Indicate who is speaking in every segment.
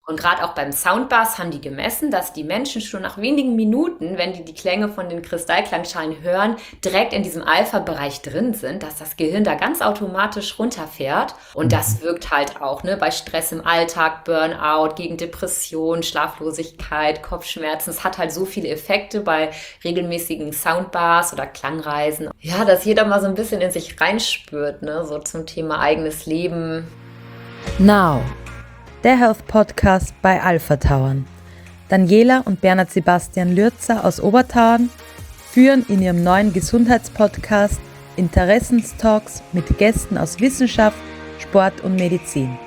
Speaker 1: Und gerade auch beim Soundbass haben die gemessen, dass die Menschen schon nach wenigen Minuten, wenn die Klänge von den Kristallklangschalen hören, direkt in diesem Alpha-Bereich drin sind, dass das Gehirn da ganz automatisch runterfährt. Und
Speaker 2: Mhm.
Speaker 1: das wirkt halt auch, ne, bei Stress im Alltag, Burnout, gegen Depression, Schlaflosigkeit, Kopfschmerzen. Es hat halt so viele Effekte bei regelmäßigen Soundbars oder Klangreisen. Ja, dass jeder mal so ein bisschen in sich reinspürt, ne, so zum Thema eigenes Leben.
Speaker 3: Now, der Health Podcast bei Alpha Tauern. Daniela und Bernhard Sebastian Lürzer aus Obertauern führen in ihrem neuen Gesundheitspodcast Interessenstalks mit Gästen aus Wissenschaft, Sport und Medizin.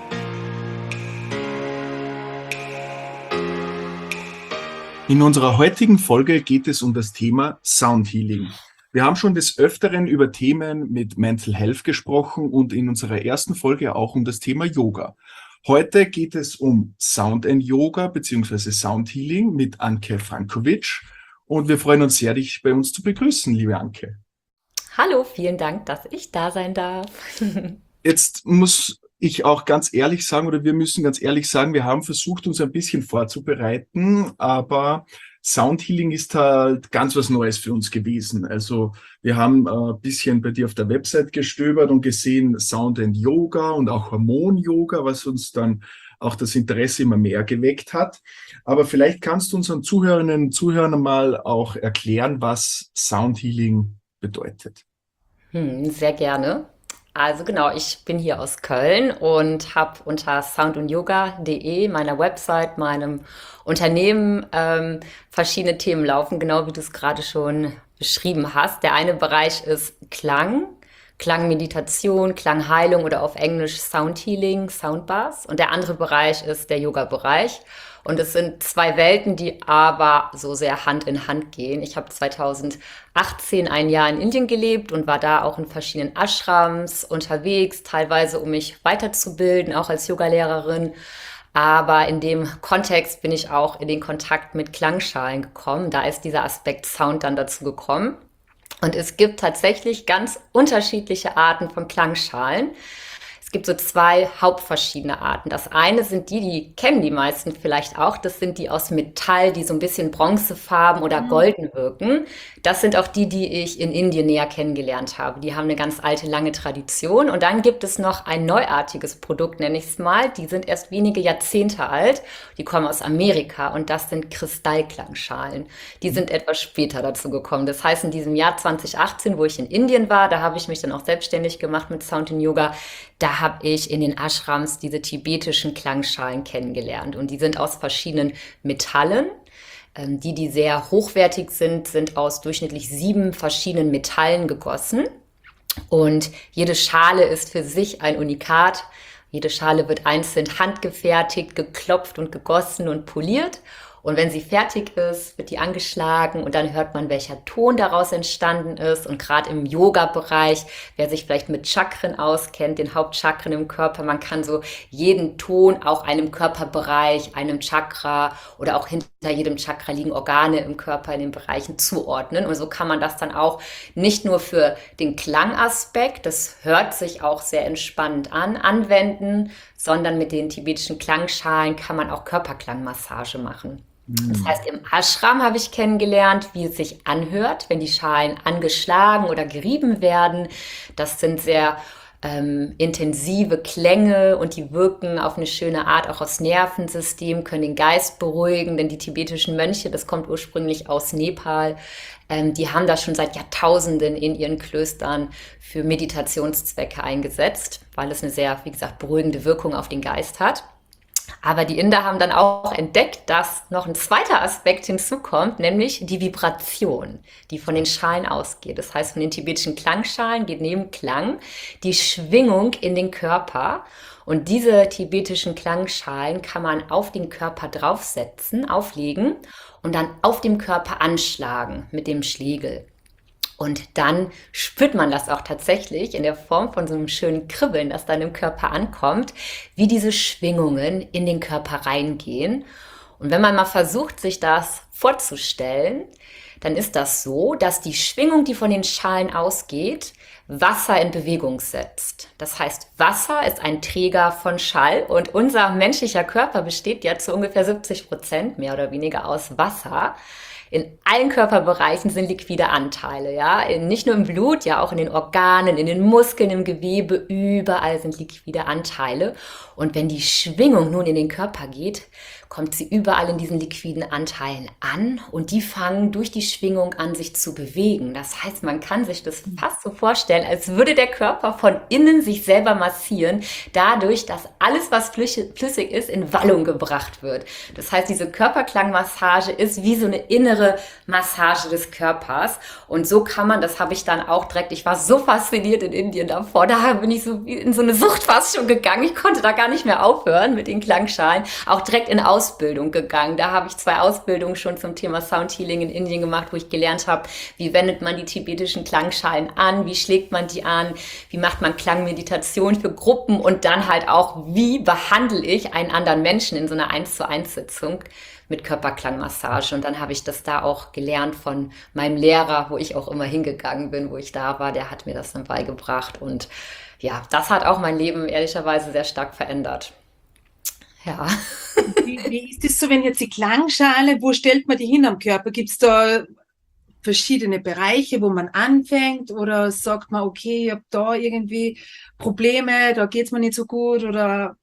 Speaker 2: In unserer heutigen Folge geht es um das Thema Sound Healing. Wir haben schon des Öfteren über Themen mit Mental Health gesprochen und in unserer ersten Folge auch um das Thema Yoga. Heute geht es um Sound and Yoga bzw. Sound Healing mit Anke Frankovic und wir freuen uns sehr, dich bei uns zu begrüßen, liebe Anke.
Speaker 1: Hallo, vielen Dank, dass ich da sein darf.
Speaker 2: Jetzt muss ich auch ganz ehrlich sagen, oder wir müssen ganz ehrlich sagen, wir haben versucht, uns ein bisschen vorzubereiten, aber Sound Healing ist halt ganz was Neues für uns gewesen. Also wir haben ein bisschen bei dir auf der Website gestöbert und gesehen Sound and Yoga und auch Hormon-Yoga, was uns dann auch das Interesse immer mehr geweckt hat. Aber vielleicht kannst du unseren Zuhörerinnen und Zuhörern mal auch erklären, was Sound Healing bedeutet.
Speaker 1: Sehr gerne. Also genau, ich bin hier aus Köln und habe unter soundundyoga.de, meiner Website, meinem Unternehmen, verschiedene Themen laufen, genau wie du es gerade schon beschrieben hast. Der eine Bereich ist Klang, Klangmeditation, Klangheilung oder auf Englisch Sound Healing, Soundbaths. Und der andere Bereich ist der Yoga-Bereich. Und es sind zwei Welten, die aber so sehr Hand in Hand gehen. Ich habe 2018 ein Jahr in Indien gelebt und war da auch in verschiedenen Ashrams unterwegs, teilweise um mich weiterzubilden, auch als Yogalehrerin. Aber in dem Kontext bin ich auch in den Kontakt mit Klangschalen gekommen. Da ist dieser Aspekt Sound dann dazu gekommen. Und es gibt tatsächlich ganz unterschiedliche Arten von Klangschalen. Es gibt so zwei hauptverschiedene Arten. Das eine sind die kennen die meisten vielleicht auch. Das sind die aus Metall, die so ein bisschen bronzefarben oder golden wirken. Das sind auch die ich in Indien näher kennengelernt habe. Die haben eine ganz alte, lange Tradition. Und dann gibt es noch ein neuartiges Produkt, nenne ich es mal. Die sind erst wenige Jahrzehnte alt. Die kommen aus Amerika und das sind Kristallklangschalen. Die sind etwas später dazu gekommen. Das heißt, in diesem Jahr 2018, wo ich in Indien war, da habe ich mich dann auch selbstständig gemacht mit Sound in Yoga. Da habe ich in den Ashrams diese tibetischen Klangschalen kennengelernt. Und die sind aus verschiedenen Metallen. Die sehr hochwertig sind, sind aus durchschnittlich 7 verschiedenen Metallen gegossen. Und jede Schale ist für sich ein Unikat. Jede Schale wird einzeln handgefertigt, geklopft und gegossen und poliert. Und wenn sie fertig ist, wird die angeschlagen und dann hört man, welcher Ton daraus entstanden ist. Und gerade im Yoga-Bereich, wer sich vielleicht mit Chakren auskennt, den Hauptchakren im Körper, man kann so jeden Ton auch einem Körperbereich, einem Chakra oder auch hinter jedem Chakra liegen Organe im Körper in den Bereichen zuordnen. Und so kann man das dann auch nicht nur für den Klangaspekt, das hört sich auch sehr entspannend an, anwenden, sondern mit den tibetischen Klangschalen kann man auch Körperklangmassage machen. Das
Speaker 2: Hm.
Speaker 1: heißt, im Ashram habe ich kennengelernt, wie es sich anhört, wenn die Schalen angeschlagen oder gerieben werden. Das sind sehr intensive Klänge und die wirken auf eine schöne Art auch aufs Nervensystem, können den Geist beruhigen, denn die tibetischen Mönche, das kommt ursprünglich aus Nepal, die haben das schon seit Jahrtausenden in ihren Klöstern für Meditationszwecke eingesetzt, weil es eine sehr, wie gesagt, beruhigende Wirkung auf den Geist hat. Aber die Inder haben dann auch entdeckt, dass noch ein zweiter Aspekt hinzukommt, nämlich die Vibration, die von den Schalen ausgeht. Das heißt, von den tibetischen Klangschalen geht neben Klang die Schwingung in den Körper. Und diese tibetischen Klangschalen kann man auf den Körper draufsetzen, auflegen und dann auf dem Körper anschlagen mit dem Schlegel. Und dann spürt man das auch tatsächlich in der Form von so einem schönen Kribbeln, das dann im Körper ankommt, wie diese Schwingungen in den Körper reingehen. Und wenn man mal versucht, sich das vorzustellen, dann ist das so, dass die Schwingung, die von den Schalen ausgeht, Wasser in Bewegung setzt. Das heißt, Wasser ist ein Träger von Schall und unser menschlicher Körper besteht ja zu ungefähr 70% mehr oder weniger aus Wasser. In allen Körperbereichen sind liquide Anteile, ja. Nicht nur im Blut, ja auch in den Organen, in den Muskeln, im Gewebe, überall sind liquide Anteile. Und wenn die Schwingung nun in den Körper geht, kommt sie überall in diesen liquiden Anteilen an und die fangen durch die Schwingung an, sich zu bewegen. Das heißt, man kann sich das fast so vorstellen, als würde der Körper von innen sich selber massieren, dadurch, dass alles, was flüssig ist, in Wallung gebracht wird. Das heißt, diese Körperklangmassage ist wie so eine innere Massage des Körpers. Und so kann man, das habe ich dann auch direkt, ich war so fasziniert in Indien davor, da bin ich so wie in so eine Sucht fast schon gegangen. Ich konnte da gar nicht mehr aufhören mit den Klangschalen. Auch direkt in Ausbildung gegangen. Da habe ich 2 Ausbildungen schon zum Thema Sound Healing in Indien gemacht, wo ich gelernt habe, wie wendet man die tibetischen Klangschalen an, wie schlägt man die an, wie macht man Klangmeditation für Gruppen und dann halt auch, wie behandle ich einen anderen Menschen in so einer 1:1 Sitzung mit Körperklangmassage. Und dann habe ich das da auch gelernt von meinem Lehrer, wo ich auch immer hingegangen bin, wo ich da war. Der hat mir das dann beigebracht. Und ja, das hat auch mein Leben ehrlicherweise sehr stark verändert. Ja.
Speaker 4: Wie ist es so, wenn jetzt die Klangschale, wo stellt man die hin am Körper? Gibt es da verschiedene Bereiche, wo man anfängt oder sagt man, okay, ich habe da irgendwie Probleme, da geht es mir nicht so gut oder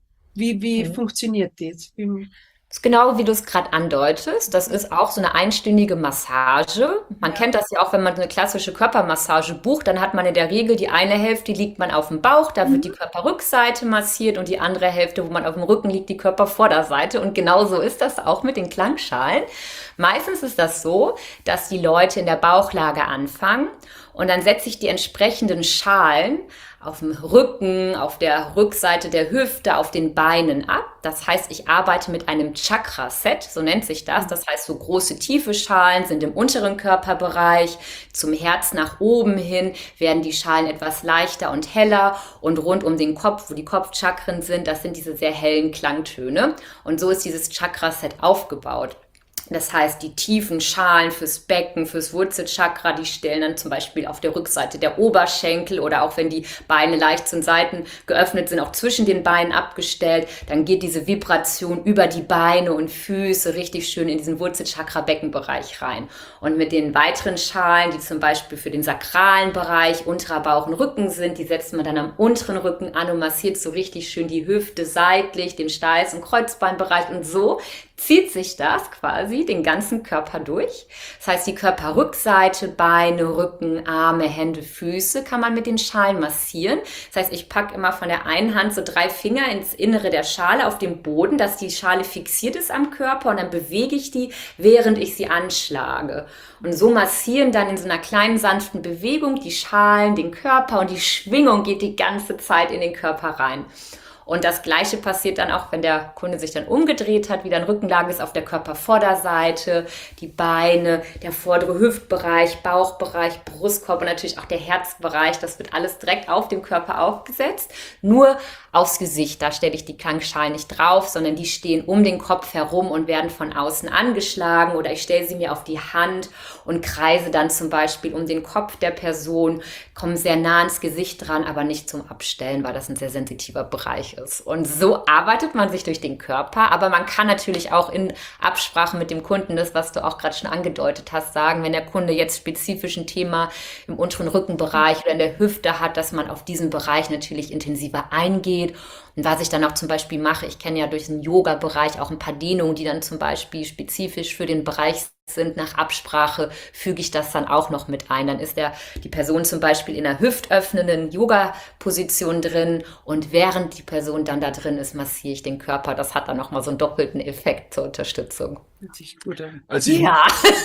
Speaker 4: wie funktioniert das?
Speaker 1: Das ist genau wie du es gerade andeutest. Das ist auch so eine einstündige Massage. Man kennt das ja auch, wenn man eine klassische Körpermassage bucht, dann hat man in der Regel die eine Hälfte, liegt man auf dem Bauch, da wird die Körperrückseite massiert und die andere Hälfte, wo man auf dem Rücken liegt, die Körpervorderseite. Und genau so ist das auch mit den Klangschalen. Meistens ist das so, dass die Leute in der Bauchlage anfangen und dann setze ich die entsprechenden Schalen auf dem Rücken, auf der Rückseite der Hüfte, auf den Beinen ab. Das heißt, ich arbeite mit einem Chakra-Set, so nennt sich das. Das heißt, so große, tiefe Schalen sind im unteren Körperbereich. Zum Herz nach oben hin werden die Schalen etwas leichter und heller. Und rund um den Kopf, wo die Kopfchakren sind, das sind diese sehr hellen Klangtöne. Und so ist dieses Chakra-Set aufgebaut. Das heißt, die tiefen Schalen fürs Becken, fürs Wurzelchakra, die stellen dann zum Beispiel auf der Rückseite der Oberschenkel oder auch wenn die Beine leicht zu den Seiten geöffnet sind, auch zwischen den Beinen abgestellt. Dann geht diese Vibration über die Beine und Füße richtig schön in diesen Wurzelchakra-Beckenbereich rein. Und mit den weiteren Schalen, die zum Beispiel für den sakralen Bereich, unterer Bauch und Rücken sind, die setzt man dann am unteren Rücken an und massiert so richtig schön die Hüfte seitlich, den Steiß- und Kreuzbeinbereich und so zieht sich das quasi den ganzen Körper durch. Das heißt, die Körperrückseite, Beine, Rücken, Arme, Hände, Füße kann man mit den Schalen massieren. Das heißt, ich packe immer von der einen Hand so 3 Finger ins Innere der Schale auf dem Boden, dass die Schale fixiert ist am Körper und dann bewege ich die, während ich sie anschlage. Und so massieren dann in so einer kleinen sanften Bewegung die Schalen, den Körper und die Schwingung geht die ganze Zeit in den Körper rein. Und das Gleiche passiert dann auch, wenn der Kunde sich dann umgedreht hat, wieder in Rückenlage ist auf der Körpervorderseite, die Beine, der vordere Hüftbereich, Bauchbereich, Brustkorb und natürlich auch der Herzbereich. Das wird alles direkt auf dem Körper aufgesetzt. Nur aufs Gesicht, da stelle ich die Klangschalen nicht drauf, sondern die stehen um den Kopf herum und werden von außen angeschlagen oder ich stelle sie mir auf die Hand und kreise dann zum Beispiel um den Kopf der Person, komme sehr nah ans Gesicht dran, aber nicht zum Abstellen, weil das ein sehr sensitiver Bereich ist. Und so arbeitet man sich durch den Körper, aber man kann natürlich auch in Absprache mit dem Kunden, das, was du auch gerade schon angedeutet hast, sagen, wenn der Kunde jetzt spezifisch ein Thema im unteren Rückenbereich oder in der Hüfte hat, dass man auf diesen Bereich natürlich intensiver eingeht. Und was ich dann auch zum Beispiel mache, ich kenne ja durch den Yoga-Bereich auch ein paar Dehnungen, die dann zum Beispiel spezifisch für den Bereich sind. Nach Absprache füge ich das dann auch noch mit ein. Dann ist die Person zum Beispiel in einer hüftöffnenden Yoga-Position drin und während die Person dann da drin ist, massiere ich den Körper. Das hat dann nochmal so einen doppelten Effekt zur Unterstützung.
Speaker 4: Hört sich gut an.
Speaker 1: Ja,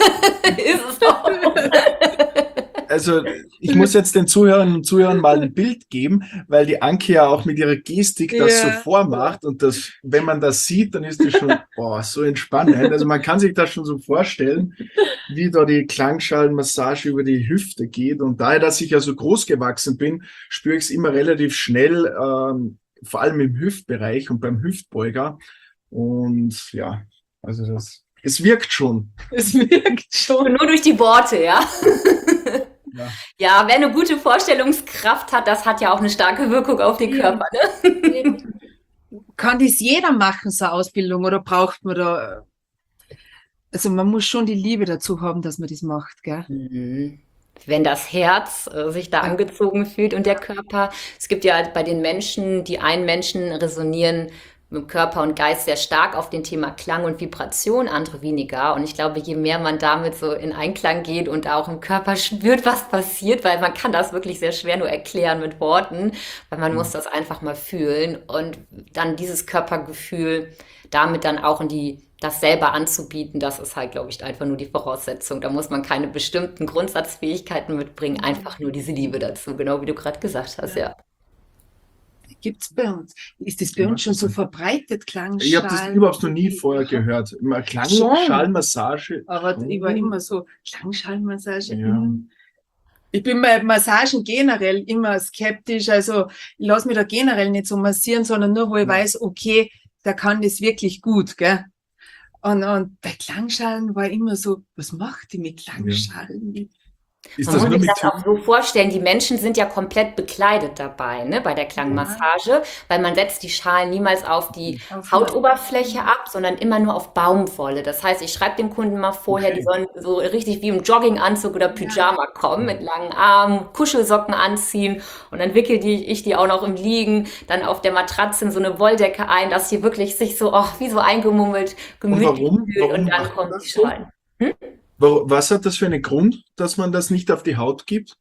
Speaker 1: ist es doch.
Speaker 2: Also ich muss jetzt den Zuhörern und Zuhörern mal ein Bild geben, weil die Anke ja auch mit ihrer Gestik das so vormacht und das, wenn man das sieht, dann ist das schon so entspannend. Also man kann sich das schon so vorstellen, wie da die Klangschalenmassage über die Hüfte geht und daher, dass ich ja so groß gewachsen bin, spüre ich es immer relativ schnell, vor allem im Hüftbereich und beim Hüftbeuger und ja, also es wirkt schon.
Speaker 4: Es wirkt schon.
Speaker 1: Nur durch die Worte, ja.
Speaker 2: Ja.
Speaker 1: Ja, wer eine gute Vorstellungskraft hat, das hat ja auch eine starke Wirkung auf den
Speaker 4: Eben,
Speaker 1: Körper, ne?
Speaker 4: eben. Kann das jeder machen, so eine Ausbildung, oder braucht man da, also man muss schon die Liebe dazu haben, dass man das macht, gell?
Speaker 1: Mhm. Wenn das Herz sich da
Speaker 4: Ja,
Speaker 1: angezogen fühlt und der Körper. Es gibt ja bei den Menschen, die einen Menschen resonieren mit Körper und Geist sehr stark auf dem Thema Klang und Vibration, andere weniger. Und ich glaube, je mehr man damit so in Einklang geht und auch im Körper spürt, was passiert, weil man kann das wirklich sehr schwer nur erklären mit Worten, weil man muss das einfach mal fühlen und dann dieses Körpergefühl damit dann auch in das selber anzubieten, das ist halt, glaube ich, einfach nur die Voraussetzung. Da muss man keine bestimmten Grundsatzfähigkeiten mitbringen, einfach nur diese Liebe dazu, genau wie du gerade gesagt hast,
Speaker 4: ja.
Speaker 1: ja.
Speaker 4: Gibt's bei uns. Ist das bei
Speaker 2: Ja,
Speaker 4: uns schon so verbreitet,
Speaker 2: ich habe das
Speaker 4: Klangschalen?
Speaker 2: überhaupt noch nie vorher gehört. Immer
Speaker 4: Schon,
Speaker 2: Klangschallmassage
Speaker 4: aber ich war
Speaker 2: schon.
Speaker 4: immer so, Klangschallmassage.
Speaker 2: Ja.
Speaker 4: Ich bin bei Massagen generell immer skeptisch. Also ich lasse mich da generell nicht so massieren, sondern nur, wo ich
Speaker 2: Ja.
Speaker 4: weiß, okay, der kann das wirklich gut, gell? Und bei Klangschalen war immer so, was macht die mit Klangschalen?
Speaker 2: Ist
Speaker 1: Man
Speaker 2: das
Speaker 1: muss
Speaker 2: nur
Speaker 1: sich
Speaker 2: mit
Speaker 1: das auch so vorstellen, die Menschen sind ja komplett bekleidet dabei, ne, bei der
Speaker 4: Ja,
Speaker 1: Klangmassage, weil man setzt die Schalen niemals auf die
Speaker 4: auf
Speaker 1: Hautoberfläche ab, sondern immer nur auf Baumwolle. Das heißt, ich schreibe dem Kunden mal vorher, die
Speaker 2: Okay.
Speaker 1: sollen so richtig wie im Jogginganzug oder
Speaker 4: ja,
Speaker 1: Pyjama kommen, mit langen Armen, Kuschelsocken anziehen und dann wickel ich die auch noch im Liegen dann auf der Matratze in so eine Wolldecke ein, dass sie wirklich sich so, ach, wie so eingemummelt,
Speaker 2: Und
Speaker 1: gemütlich fühlt und
Speaker 2: warum
Speaker 1: dann
Speaker 2: macht man
Speaker 1: kommen die
Speaker 2: das so?
Speaker 1: Schalen. Hm?
Speaker 2: Was hat das für einen Grund, dass man das nicht auf die Haut gibt?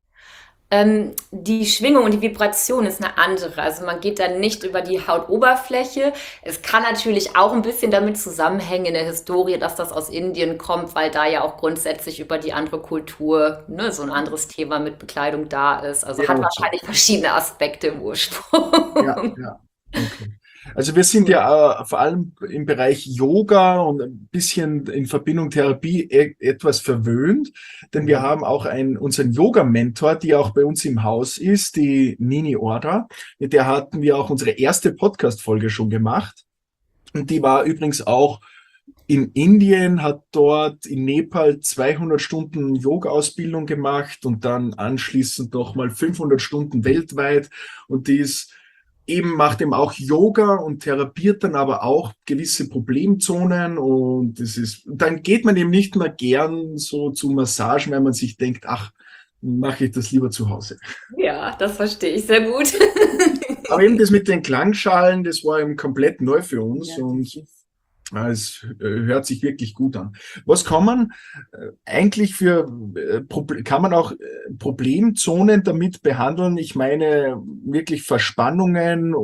Speaker 1: Die Schwingung und die Vibration ist eine andere. Also man geht dann nicht über die Hautoberfläche. Es kann natürlich auch ein bisschen damit zusammenhängen in der Historie, dass das aus Indien kommt, weil da ja auch grundsätzlich über die andere Kultur, ne, so ein anderes Thema mit Bekleidung da ist. Also
Speaker 2: Ja,
Speaker 1: hat
Speaker 2: okay.
Speaker 1: wahrscheinlich verschiedene Aspekte im
Speaker 2: Ja,
Speaker 1: Ursprung.
Speaker 2: ja. Okay. Also wir sind
Speaker 4: cool.
Speaker 2: ja vor allem im Bereich Yoga und ein bisschen in Verbindung Therapie etwas verwöhnt, denn wir haben auch unseren Yoga-Mentor, die auch bei uns im Haus ist, die Nini Orda. Mit der hatten wir auch unsere erste Podcast-Folge schon gemacht. Und die war übrigens auch in Indien, hat dort in Nepal 200 Stunden Yoga-Ausbildung gemacht und dann anschließend nochmal 500 Stunden weltweit. Und die ist macht eben auch Yoga und therapiert dann aber auch gewisse Problemzonen und dann geht man eben nicht mehr gern so zu Massagen, weil man sich denkt, ach, mache ich das lieber zu Hause.
Speaker 1: Ja, das verstehe ich sehr gut.
Speaker 2: Aber eben das mit den Klangschalen, das war eben komplett neu für uns
Speaker 4: Ja,
Speaker 2: und es hört sich wirklich gut an. Was kann man eigentlich kann man auch Problemzonen damit behandeln? Ich meine, wirklich Verspannungen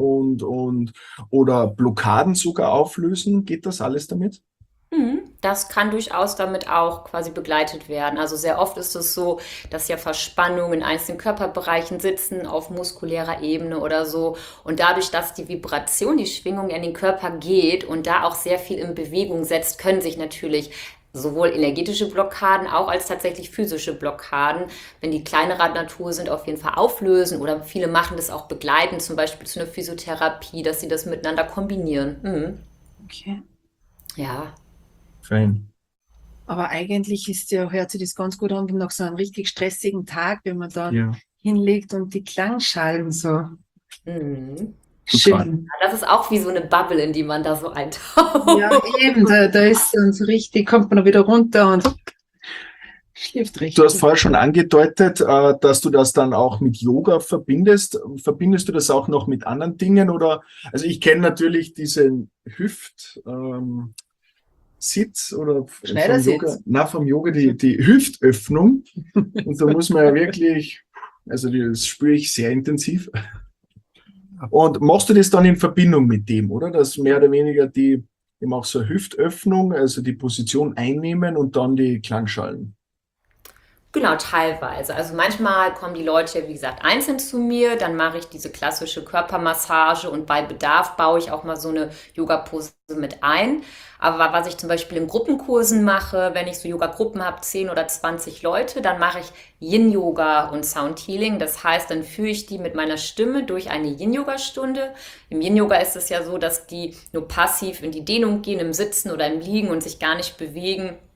Speaker 2: oder Blockaden sogar auflösen. Geht das alles damit?
Speaker 1: Das kann durchaus damit auch quasi begleitet werden. Also sehr oft ist es so, dass ja Verspannungen in einzelnen Körperbereichen sitzen, auf muskulärer Ebene oder so. Und dadurch, dass die Vibration, die Schwingung in den Körper geht und da auch sehr viel in Bewegung setzt, können sich natürlich sowohl energetische Blockaden auch als tatsächlich physische Blockaden, wenn die kleinerer Natur sind, auf jeden Fall auflösen. Oder viele machen das auch begleitend, zum Beispiel zu einer Physiotherapie, dass sie das miteinander kombinieren.
Speaker 4: okay.
Speaker 1: Ja.
Speaker 2: Fein.
Speaker 4: Aber eigentlich hört sich das ganz gut an, wie nach so einem richtig stressigen Tag, wenn man da
Speaker 2: Ja.
Speaker 4: hinlegt und die Klangschalen so
Speaker 1: Mhm.
Speaker 2: Total.
Speaker 4: schön.
Speaker 1: Das ist auch wie so eine Bubble, in die man da so eintaucht.
Speaker 4: Ja, eben, da ist dann so richtig, kommt man dann wieder runter und schläft
Speaker 2: Du
Speaker 4: richtig.
Speaker 2: hast vorher schon angedeutet, dass du das dann auch mit Yoga verbindest. Verbindest du das auch noch mit anderen Dingen oder? Also ich kenne natürlich diesen Sitz oder
Speaker 4: Schneidersitz.
Speaker 2: vom Yoga die Hüftöffnung. Und da muss man ja wirklich, also das spüre ich sehr intensiv. Und machst du das dann in Verbindung mit dem, oder? Dass mehr oder weniger die eben auch so eine Hüftöffnung, also die Position einnehmen und dann die Klangschalen.
Speaker 1: Genau, teilweise. Also manchmal kommen die Leute, wie gesagt, einzeln zu mir, dann mache ich diese klassische Körpermassage und bei Bedarf baue ich auch mal so eine Yoga-Pose mit ein. Aber was ich zum Beispiel in Gruppenkursen mache, wenn ich so Yoga-Gruppen habe, 10 oder 20 Leute, dann mache ich Yin-Yoga und Sound-Healing. Das heißt, dann führe ich die mit meiner Stimme durch eine Yin-Yoga-Stunde. Im Yin-Yoga ist es ja so, dass die nur passiv in die Dehnung gehen, im Sitzen oder im Liegen und sich gar nicht bewegen.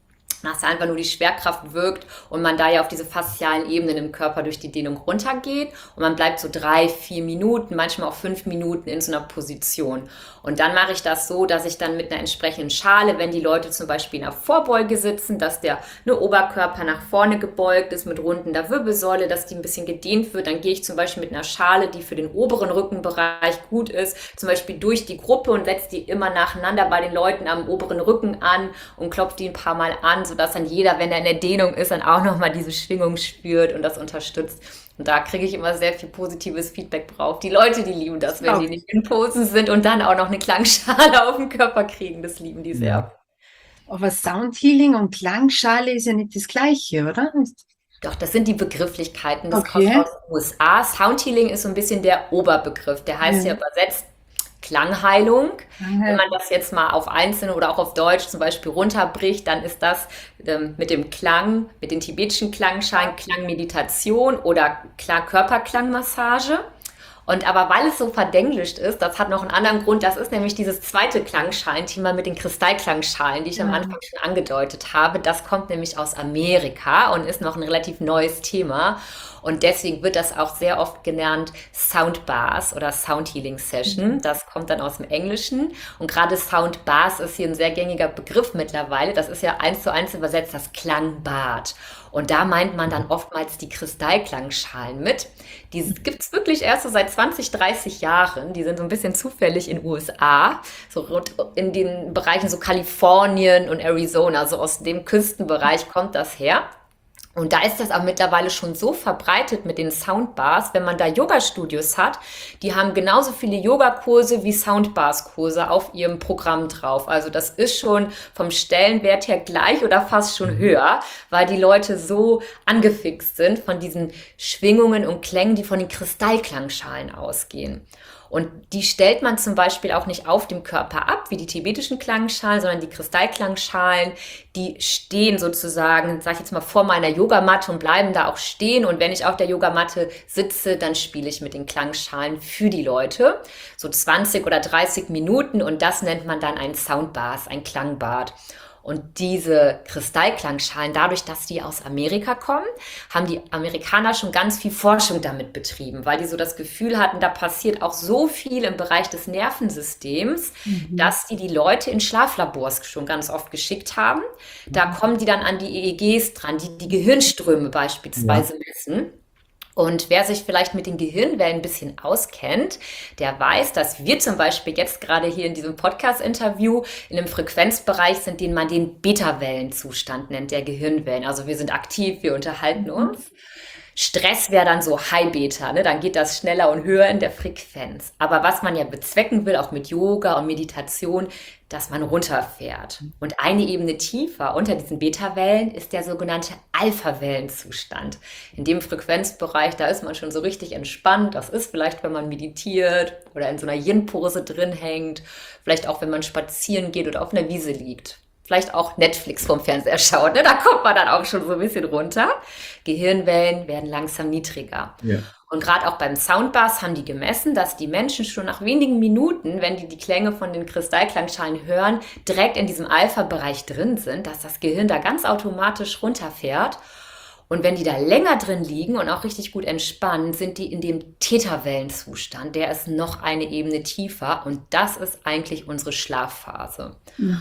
Speaker 1: dass einfach nur die Schwerkraft wirkt und man da ja auf diese faszialen Ebenen im Körper durch die Dehnung runtergeht und man bleibt so 3, 4 Minuten, manchmal auch 5 Minuten in so einer Position. Und dann mache ich das so, dass ich dann mit einer entsprechenden Schale, wenn die Leute zum Beispiel in der Vorbeuge sitzen, dass der Oberkörper nach vorne gebeugt ist mit rundender Wirbelsäule, dass die ein bisschen gedehnt wird, dann gehe ich zum Beispiel mit einer Schale, die für den oberen Rückenbereich gut ist, zum Beispiel durch die Gruppe und setze die immer nacheinander bei den Leuten am oberen Rücken an und klopfe die ein paar Mal an, sodass dann jeder, wenn er in der Dehnung ist, dann auch nochmal diese Schwingung spürt und das unterstützt. Und da kriege ich immer sehr viel positives Feedback drauf. Die Leute, die lieben das, wenn die nicht in Posen sind und dann auch noch eine Klangschale auf den Körper kriegen. Das lieben die sehr.
Speaker 4: Aber Soundhealing und Klangschale ist ja nicht das Gleiche, oder?
Speaker 1: Doch, das sind die Begrifflichkeiten. Das
Speaker 4: Okay.
Speaker 1: kommt aus den USA. Soundhealing ist so ein bisschen der Oberbegriff. Der heißt ja übersetzt Klangheilung. Wenn man das jetzt mal auf einzelne oder auch auf Deutsch zum Beispiel runterbricht, dann ist das mit dem Klang, mit den tibetischen Klangschalen, Klangmeditation oder Körperklangmassage. Und aber weil es so verdenglischt ist, das hat noch einen anderen Grund, das ist nämlich dieses zweite Klangschalenthema mit den Kristallklangschalen, die ich am Anfang schon angedeutet habe. Das kommt nämlich aus Amerika und ist noch ein relativ neues Thema. Und deswegen wird das auch sehr oft genannt Soundbath oder Soundhealing Session. Das kommt dann aus dem Englischen. Und gerade Soundbath ist hier ein sehr gängiger Begriff mittlerweile. Das ist ja 1:1 übersetzt das Klangbad. Und da meint man dann oftmals die Kristallklangschalen mit. Die gibt's wirklich erst so seit 20, 30 Jahren. Die sind so ein bisschen zufällig in USA, so rund in den Bereichen so Kalifornien und Arizona, so aus dem Küstenbereich kommt das her. Und da ist das aber mittlerweile schon so verbreitet mit den Soundbars, wenn man da Yoga-Studios hat, die haben genauso viele Yogakurse wie Soundbars-Kurse auf ihrem Programm drauf. Also das ist schon vom Stellenwert her gleich oder fast schon höher, weil die Leute so angefixt sind von diesen Schwingungen und Klängen, die von den Kristallklangschalen ausgehen. Und die stellt man zum Beispiel auch nicht auf dem Körper ab, wie die tibetischen Klangschalen, sondern die Kristallklangschalen, die stehen sozusagen, sag ich jetzt mal, vor meiner Yogamatte und bleiben da auch stehen. Und wenn ich auf der Yogamatte sitze, dann spiele ich mit den Klangschalen für die Leute. So 20 oder 30 Minuten und das nennt man dann ein Soundbath, ein Klangbad. Und diese Kristallklangschalen, dadurch, dass die aus Amerika kommen, haben die Amerikaner schon ganz viel Forschung damit betrieben, weil die so das Gefühl hatten, da passiert auch so viel im Bereich des Nervensystems, dass die Leute in Schlaflabors schon ganz oft geschickt haben. Da kommen die dann an die EEGs dran, die die Gehirnströme beispielsweise messen. Und wer sich vielleicht mit den Gehirnwellen ein bisschen auskennt, der weiß, dass wir zum Beispiel jetzt gerade hier in diesem Podcast-Interview in einem Frequenzbereich sind, den man den Beta-Wellenzustand nennt, der Gehirnwellen. Also wir sind aktiv, wir unterhalten uns. Stress wäre dann so High-Beta, ne? Dann geht das schneller und höher in der Frequenz. Aber was man ja bezwecken will, auch mit Yoga und Meditation, dass man runterfährt. Und eine Ebene tiefer unter diesen Beta-Wellen ist der sogenannte Alpha-Wellenzustand. In dem Frequenzbereich, da ist man schon so richtig entspannt. Das ist vielleicht, wenn man meditiert oder in so einer Yin-Pose drin hängt. Vielleicht auch, wenn man spazieren geht oder auf einer Wiese liegt. Vielleicht auch Netflix vom Fernseher schaut, ne? Da kommt man dann auch schon so ein bisschen runter. Gehirnwellen werden langsam niedriger. Ja. Und gerade auch beim Soundbath haben die gemessen, dass die Menschen schon nach wenigen Minuten, wenn die Klänge von den Kristallklangschalen hören, direkt in diesem Alpha-Bereich drin sind, dass das Gehirn da ganz automatisch runterfährt. Und wenn die da länger drin liegen und auch richtig gut entspannen, sind die in dem Theta-Wellenzustand. Der ist noch eine Ebene tiefer und das ist eigentlich unsere Schlafphase.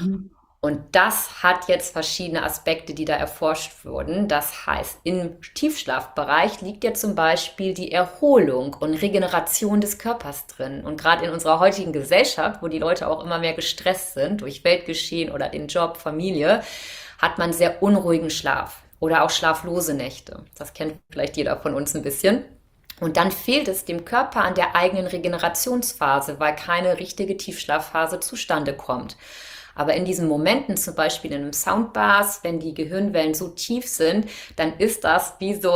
Speaker 1: Und das hat jetzt verschiedene Aspekte, die da erforscht wurden. Das heißt, im Tiefschlafbereich liegt ja zum Beispiel die Erholung und Regeneration des Körpers drin. Und gerade in unserer heutigen Gesellschaft, wo die Leute auch immer mehr gestresst sind durch Weltgeschehen oder den Job, Familie, hat man sehr unruhigen Schlaf oder auch schlaflose Nächte. Das kennt vielleicht jeder von uns ein bisschen. Und dann fehlt es dem Körper an der eigenen Regenerationsphase, weil keine richtige Tiefschlafphase zustande kommt. Aber in diesen Momenten, zum Beispiel in einem Soundbath, wenn die Gehirnwellen so tief sind, dann ist das wie so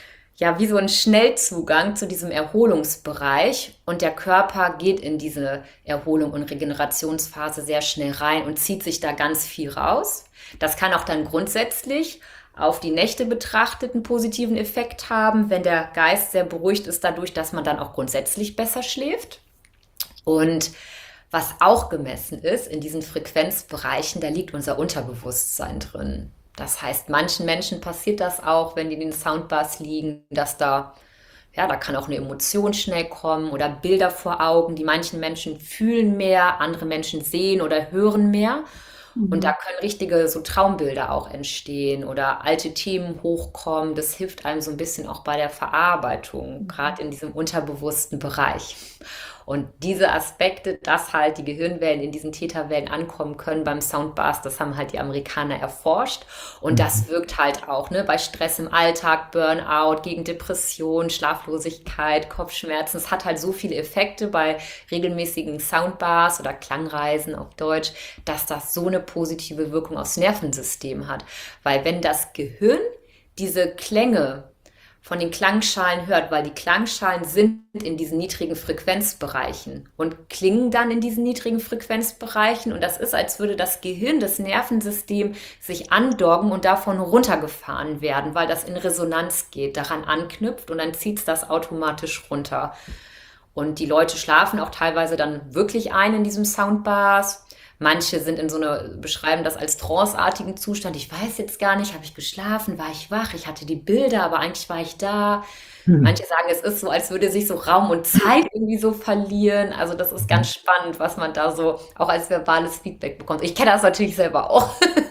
Speaker 1: ein Schnellzugang zu diesem Erholungsbereich und der Körper geht in diese Erholung und Regenerationsphase sehr schnell rein und zieht sich da ganz viel raus. Das kann auch dann grundsätzlich auf die Nächte betrachtet einen positiven Effekt haben, wenn der Geist sehr beruhigt ist dadurch, dass man dann auch grundsätzlich besser schläft. Und was auch gemessen ist in diesen Frequenzbereichen, da liegt unser Unterbewusstsein drin. Das heißt, manchen Menschen passiert das auch, wenn die in den Soundbars liegen, dass da kann auch eine Emotion schnell kommen oder Bilder vor Augen. Die manchen Menschen fühlen mehr, andere Menschen sehen oder hören mehr. Und da
Speaker 4: Mhm.
Speaker 1: können richtige so Traumbilder auch entstehen oder alte Themen hochkommen. Das hilft einem so ein bisschen auch bei der Verarbeitung,
Speaker 4: Mhm.
Speaker 1: gerade in diesem unterbewussten Bereich. Und diese Aspekte, dass halt die Gehirnwellen in diesen Täterwellen ankommen können beim Soundburst, das haben halt die Amerikaner erforscht. Und das
Speaker 2: Mhm.
Speaker 1: wirkt halt auch, ne, bei Stress im Alltag, Burnout, gegen Depression, Schlaflosigkeit, Kopfschmerzen. Es hat halt so viele Effekte bei regelmäßigen Soundbars oder Klangreisen auf Deutsch, dass das so eine positive Wirkung aufs Nervensystem hat. Weil wenn das Gehirn diese Klänge von den Klangschalen hört, weil die Klangschalen sind in diesen niedrigen Frequenzbereichen und klingen dann in diesen niedrigen Frequenzbereichen und das ist, als würde das Gehirn, das Nervensystem sich andocken und davon runtergefahren werden, weil das in Resonanz geht, daran anknüpft und dann zieht es das automatisch runter. Und die Leute schlafen auch teilweise dann wirklich ein in diesem Soundbars. Manche sind in so eine, beschreiben das als tranceartigen Zustand. Ich weiß jetzt gar nicht, habe ich geschlafen, war ich wach, ich hatte die Bilder, aber eigentlich war ich da.
Speaker 2: Mhm.
Speaker 1: Manche sagen, es ist so, als würde sich so Raum und Zeit irgendwie so verlieren. Also das ist ganz spannend, was man da so auch als verbales Feedback bekommt. Ich kenne das natürlich selber auch.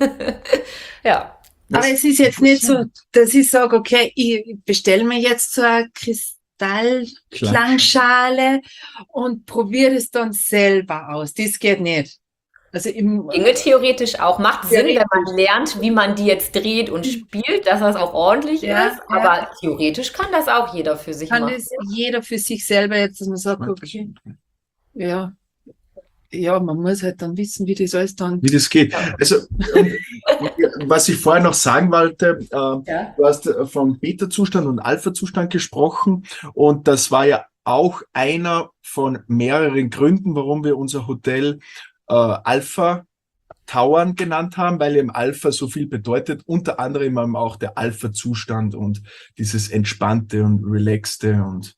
Speaker 1: Ja.
Speaker 4: Aber
Speaker 2: Das
Speaker 4: es ist jetzt nicht so, dass ich sage, okay, ich bestelle mir jetzt so eine
Speaker 2: klar.
Speaker 4: Kristallklangschale und probiere es dann selber aus. Das geht nicht. Also im
Speaker 1: Ginge theoretisch auch. Macht Sinn, wenn
Speaker 4: theoretisch.
Speaker 1: man lernt, wie man die jetzt dreht und spielt, dass das auch ordentlich
Speaker 4: Ja,
Speaker 1: ist.
Speaker 4: ja.
Speaker 1: Aber theoretisch kann das auch jeder für sich
Speaker 4: Kann
Speaker 1: machen.
Speaker 4: das jeder für sich selber jetzt, dass man sagt, okay, ja, ja, man muss halt dann wissen, wie das alles dann.
Speaker 2: Wie das geht.
Speaker 1: Ja.
Speaker 2: Also, was ich vorher noch sagen wollte,
Speaker 1: Ja.
Speaker 2: du hast vom Beta-Zustand und Alpha-Zustand gesprochen und das war ja auch einer von mehreren Gründen, warum wir unser Hotel Alpha Towern genannt haben, weil eben Alpha so viel bedeutet, unter anderem eben auch der Alpha-Zustand und dieses Entspannte und Relaxte und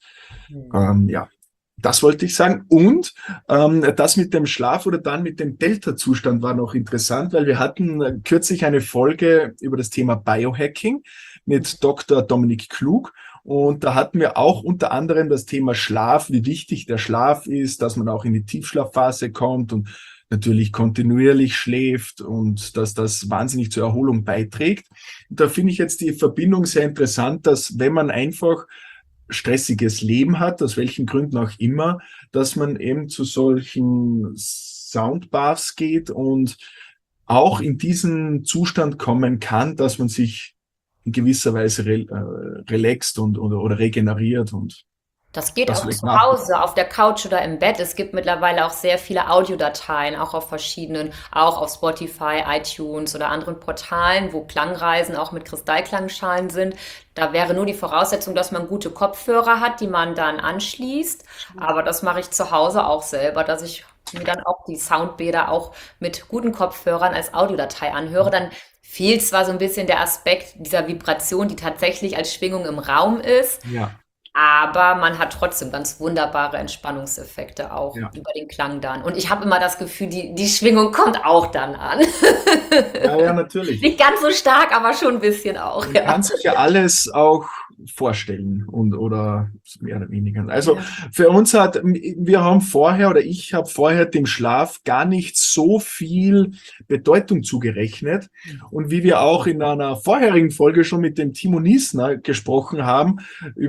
Speaker 2: ja, das wollte ich sagen. Und das mit dem Schlaf oder dann mit dem Delta-Zustand war noch interessant, weil wir hatten kürzlich eine Folge über das Thema Biohacking mit Dr. Dominik Klug. Und da hatten wir auch unter anderem das Thema Schlaf, wie wichtig der Schlaf ist, dass man auch in die Tiefschlafphase kommt und natürlich kontinuierlich schläft und dass das wahnsinnig zur Erholung beiträgt. Und da finde ich jetzt die Verbindung sehr interessant, dass wenn man einfach stressiges Leben hat, aus welchen Gründen auch immer, dass man eben zu solchen Soundbaths geht und auch in diesen Zustand kommen kann, dass man sich in gewisser Weise relaxt und oder regeneriert und
Speaker 1: Das geht
Speaker 2: das
Speaker 1: auch
Speaker 2: vielleicht
Speaker 1: zu
Speaker 2: nach.
Speaker 1: Hause, auf der Couch oder im Bett. Es gibt mittlerweile auch sehr viele Audiodateien, auch auf verschiedenen, auch auf Spotify, iTunes oder anderen Portalen, wo Klangreisen auch mit Kristallklangschalen sind. Da wäre nur die Voraussetzung, dass man gute Kopfhörer hat, die man dann anschließt. Aber das mache ich zu Hause auch selber, dass ich mir dann auch die Soundbäder auch mit guten Kopfhörern als Audiodatei anhöre. Dann fehlt zwar so ein bisschen der Aspekt dieser Vibration, die tatsächlich als Schwingung im Raum ist,
Speaker 2: Ja,
Speaker 1: aber man hat trotzdem ganz wunderbare Entspannungseffekte auch
Speaker 2: ja.
Speaker 1: über den Klang dann. Und ich habe immer das Gefühl, die Schwingung kommt auch dann an.
Speaker 2: Ja, ja, natürlich.
Speaker 1: Nicht ganz so stark, aber schon ein bisschen auch,
Speaker 2: Man
Speaker 1: ja.
Speaker 2: kann sich ja alles auch vorstellen und oder mehr oder weniger. Also
Speaker 4: Ja.
Speaker 2: für uns wir haben vorher oder ich habe vorher dem Schlaf gar nicht so viel Bedeutung zugerechnet. Und wie wir auch in einer vorherigen Folge schon mit dem Timo Niesner gesprochen haben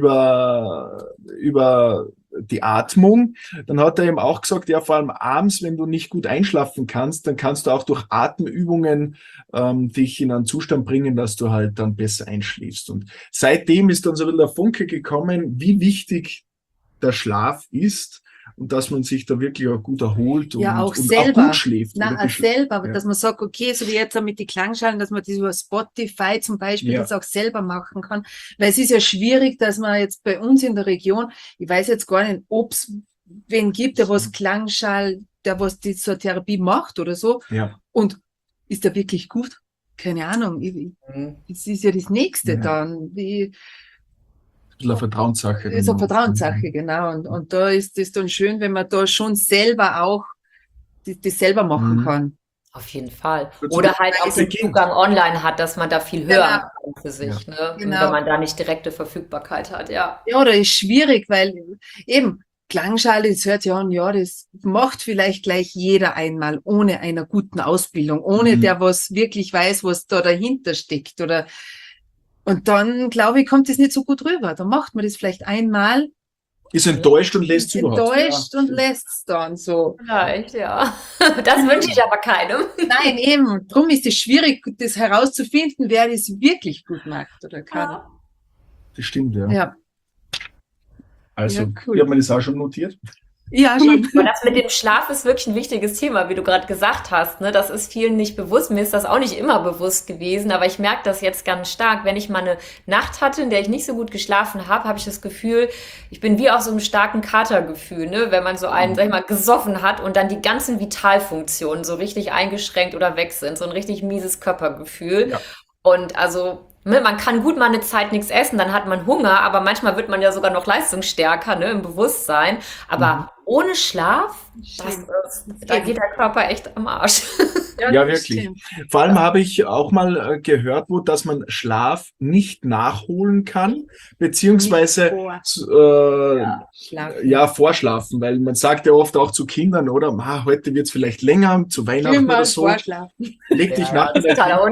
Speaker 2: über die Atmung, dann hat er eben auch gesagt, ja, vor allem abends, wenn du nicht gut einschlafen kannst, dann kannst du auch durch Atemübungen dich in einen Zustand bringen, dass du halt dann besser einschläfst. Und seitdem ist dann so ein bisschen der Funke gekommen, wie wichtig der Schlaf ist und dass man sich da wirklich auch gut erholt
Speaker 4: Ja, auch
Speaker 2: und auch
Speaker 4: selber.
Speaker 2: gut schläft.
Speaker 4: Na,
Speaker 2: oder
Speaker 4: auch selber, aber
Speaker 2: ja.
Speaker 4: dass man sagt, okay, so wie jetzt auch mit den Klangschalen, dass man das über Spotify zum Beispiel
Speaker 2: Ja.
Speaker 4: das auch selber machen kann. Weil es ist ja schwierig, dass man jetzt bei uns in der Region, ich weiß jetzt gar nicht, ob es wen gibt, der was Klangschal, der was die so eine Therapie macht oder so.
Speaker 2: Ja.
Speaker 4: Und ist der wirklich gut? Keine Ahnung. Das ist ja das Nächste
Speaker 2: Ja.
Speaker 4: dann.
Speaker 2: Ein bisschen eine Vertrauenssache.
Speaker 4: Ist eine Vertrauenssache, genau. Und da ist es dann schön, wenn man da schon selber auch das selber machen
Speaker 2: Mhm.
Speaker 4: kann.
Speaker 1: Auf jeden Fall.
Speaker 2: Wird
Speaker 1: Oder
Speaker 2: sogar
Speaker 1: halt auch
Speaker 2: als
Speaker 1: den
Speaker 2: Kind.
Speaker 1: Zugang online hat, dass man da viel
Speaker 4: Genau,
Speaker 1: hören kann für
Speaker 2: Ja.
Speaker 1: sich, ne? Wenn
Speaker 4: genau.
Speaker 1: man da nicht direkte Verfügbarkeit hat, ja.
Speaker 4: Ja, oder ist schwierig, weil eben Klangschale, das hört ja an, ja, das macht vielleicht gleich jeder einmal ohne einer guten Ausbildung, ohne
Speaker 2: Mhm.
Speaker 4: der was wirklich weiß, was da dahinter steckt. Und dann, glaube ich, kommt das nicht so gut rüber. Dann macht man das vielleicht einmal,
Speaker 2: Ist enttäuscht und lässt
Speaker 4: ist
Speaker 2: es überhaupt.
Speaker 4: enttäuscht und lässt es dann so.
Speaker 1: Vielleicht, ja. Das wünsche ich aber keinem.
Speaker 4: Nein, eben. Drum ist es schwierig, das herauszufinden, wer das wirklich gut macht oder kann.
Speaker 1: Ja.
Speaker 2: Das stimmt, ja.
Speaker 4: Ja,
Speaker 2: Also,
Speaker 4: ja,
Speaker 2: ich
Speaker 4: cool.
Speaker 2: habe mir das auch schon notiert.
Speaker 4: Ja, schon.
Speaker 1: Aber das mit dem Schlaf ist wirklich ein wichtiges Thema, wie du gerade gesagt hast, ne? Das ist vielen nicht bewusst. Mir ist das auch nicht immer bewusst gewesen, aber ich merke das jetzt ganz stark. Wenn ich mal eine Nacht hatte, in der ich nicht so gut geschlafen habe, habe ich das Gefühl, ich bin wie auf so einem starken Katergefühl, ne? Wenn man so einen, sag ich mal, gesoffen hat und dann die ganzen Vitalfunktionen so richtig eingeschränkt oder weg sind. So ein richtig mieses Körpergefühl.
Speaker 2: Ja.
Speaker 1: Und also, ne, man kann gut mal eine Zeit nichts essen, dann hat man Hunger, aber manchmal wird man ja sogar noch leistungsstärker, ne, im Bewusstsein. Aber ohne Schlaf,
Speaker 4: Stimmt.
Speaker 1: da geht der Körper echt am Arsch.
Speaker 2: Ja,
Speaker 4: das
Speaker 2: wirklich.
Speaker 4: stimmt.
Speaker 2: Vor allem habe ich auch mal gehört, dass man Schlaf nicht nachholen kann, beziehungsweise
Speaker 4: Schlafen.
Speaker 2: ja, vorschlafen, weil man sagt ja oft auch zu Kindern, oder, heute wird's vielleicht länger, zu Weihnachten
Speaker 4: Schlimmer
Speaker 2: oder
Speaker 4: als
Speaker 2: so,
Speaker 4: vorschlafen.
Speaker 2: leg dich
Speaker 1: Ja, das ist
Speaker 2: nachher
Speaker 1: totaler
Speaker 2: hin.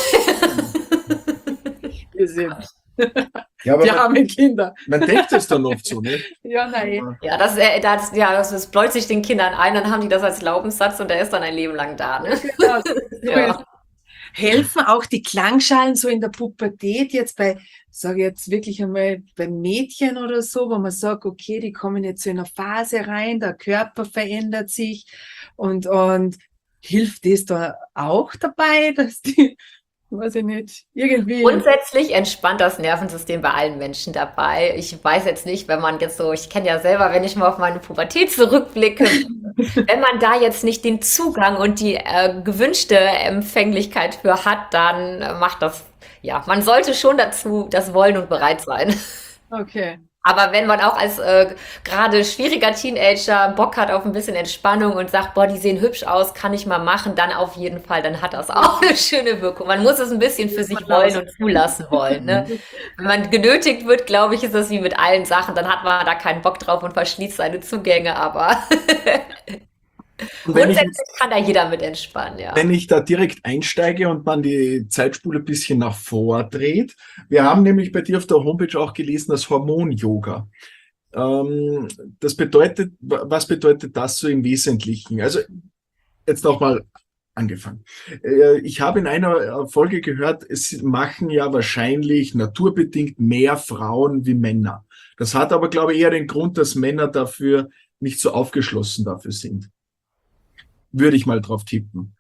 Speaker 1: Unsinn.
Speaker 4: Wir sind.
Speaker 2: Ja, aber
Speaker 4: Wir haben Kinder.
Speaker 2: man denkt es dann oft so, ne?
Speaker 4: Ja, nein.
Speaker 1: Ja, das bläut sich den Kindern ein, dann haben die das als Glaubenssatz und der ist dann ein Leben lang da, ne?
Speaker 4: Genau.
Speaker 1: Ja.
Speaker 4: Helfen auch die Klangschalen so in der Pubertät jetzt sage ich jetzt wirklich einmal, bei Mädchen oder so, wo man sagt, okay, die kommen jetzt so in eine Phase rein, der Körper verändert sich und hilft das da auch dabei, dass die, weiß ich nicht, irgendwie.
Speaker 1: Grundsätzlich entspannt das Nervensystem bei allen Menschen dabei. Ich weiß jetzt nicht, wenn man jetzt so, ich kenne ja selber, wenn ich mal auf meine Pubertät zurückblicke, wenn man da jetzt nicht den Zugang und die gewünschte Empfänglichkeit für hat, dann macht das, ja, man sollte schon dazu das wollen und bereit sein.
Speaker 4: Okay.
Speaker 1: Aber wenn man auch als gerade schwieriger Teenager Bock hat auf ein bisschen Entspannung und sagt, boah, die sehen hübsch aus, kann ich mal machen, dann auf jeden Fall, dann hat das auch eine schöne Wirkung. Man muss es ein bisschen für sich wollen und zulassen wollen, ne? Wenn man genötigt wird, glaube ich, ist das wie mit allen Sachen, dann hat man da keinen Bock drauf und verschließt seine Zugänge, aber
Speaker 2: Und wenn ich,
Speaker 1: grundsätzlich kann da jeder mit entspannen, ja.
Speaker 2: wenn ich da direkt einsteige und man die Zeitspule ein bisschen nach vor dreht, wir haben nämlich bei dir auf der Homepage auch gelesen, das Hormon-Yoga. Das bedeutet, was bedeutet das so im Wesentlichen? Also jetzt nochmal angefangen. Ich habe in einer Folge gehört, es machen ja wahrscheinlich naturbedingt mehr Frauen wie Männer. Das hat aber, glaube ich, eher den Grund, dass Männer dafür nicht so aufgeschlossen dafür sind. Würde ich mal drauf tippen.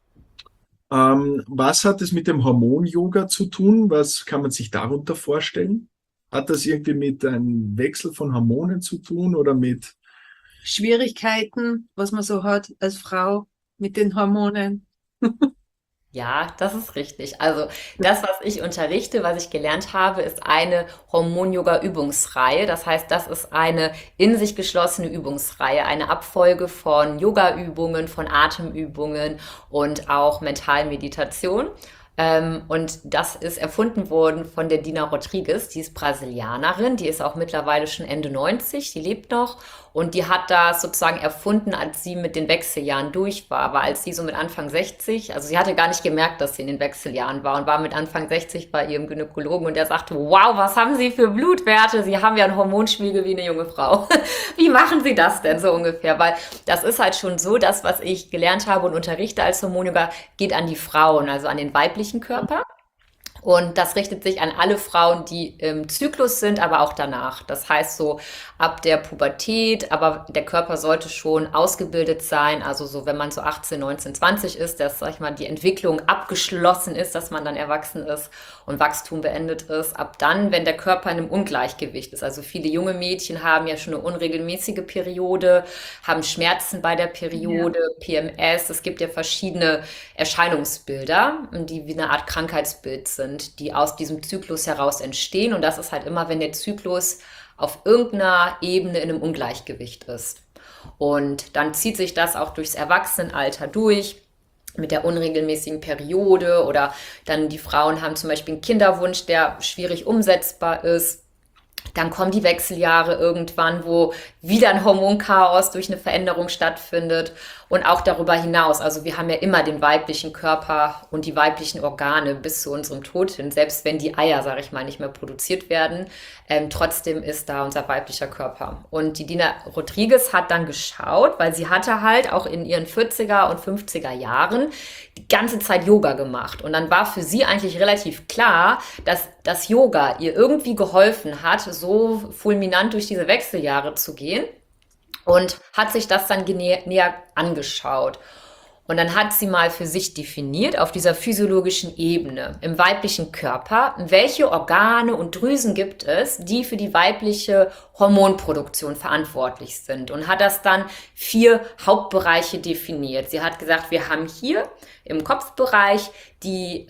Speaker 2: Was hat es mit dem Hormon-Yoga zu tun? Was kann man sich darunter vorstellen? Hat das irgendwie mit einem Wechsel von Hormonen zu tun oder mit...
Speaker 4: Schwierigkeiten, was man so hat als Frau mit den Hormonen.
Speaker 1: Ja, das ist richtig. Also das, was ich unterrichte, was ich gelernt habe, ist eine Hormon-Yoga-Übungsreihe. Das heißt, das ist eine in sich geschlossene Übungsreihe, eine Abfolge von Yoga-Übungen, von Atemübungen und auch Mentalmeditation. Und das ist erfunden worden von der Dina Rodriguez, die ist Brasilianerin, die ist auch mittlerweile schon Ende 90, die lebt noch und die hat das sozusagen erfunden, als sie mit den Wechseljahren durch war, als sie so mit Anfang 60, also sie hatte gar nicht gemerkt, dass sie in den Wechseljahren war und war mit Anfang 60 bei ihrem Gynäkologen und der sagte, wow, was haben Sie für Blutwerte? Sie haben ja einen Hormonspiegel wie eine junge Frau. Wie machen Sie das denn so ungefähr? Weil das ist halt schon so, das, was ich gelernt habe und unterrichte als Hormonyoga, geht an die Frauen, also an den weiblichen Körper. Und das richtet sich an alle Frauen, die im Zyklus sind, aber auch danach. Das heißt so ab der Pubertät, aber der Körper sollte schon ausgebildet sein. Also so, wenn man so 18, 19, 20 ist, dass, sag ich mal, die Entwicklung abgeschlossen ist, dass man dann erwachsen ist und Wachstum beendet ist. Ab dann, wenn der Körper in einem Ungleichgewicht ist. Also viele junge Mädchen haben ja schon eine unregelmäßige Periode, haben Schmerzen bei der Periode, PMS. Es gibt ja verschiedene Erscheinungsbilder, die wie eine Art Krankheitsbild sind, die aus diesem Zyklus heraus entstehen. Und das ist halt immer, wenn der Zyklus auf irgendeiner Ebene in einem Ungleichgewicht ist. Und dann zieht sich das auch durchs Erwachsenenalter durch. mit der unregelmäßigen Periode, oder dann die Frauen haben zum Beispiel einen Kinderwunsch, der schwierig umsetzbar ist. Dann kommen die Wechseljahre irgendwann, wo wieder ein Hormonchaos durch eine Veränderung stattfindet, und auch darüber hinaus. Also wir haben ja immer den weiblichen Körper und die weiblichen Organe bis zu unserem Tod hin, selbst wenn die Eier, sage ich mal, nicht mehr produziert werden. Trotzdem ist da unser weiblicher Körper. Und die Dina Rodriguez hat dann geschaut, weil sie hatte halt auch in ihren 40er und 50er Jahren die ganze Zeit Yoga gemacht. Und dann war für sie eigentlich relativ klar, dass das Yoga ihr irgendwie geholfen hat, so fulminant durch diese Wechseljahre zu gehen, und hat sich das dann näher angeschaut. Und dann hat sie mal für sich definiert, auf dieser physiologischen Ebene im weiblichen Körper, welche Organe und Drüsen gibt es, die für die weibliche Hormonproduktion verantwortlich sind, und hat das dann 4 Hauptbereiche definiert. Sie hat gesagt, wir haben hier im Kopfbereich die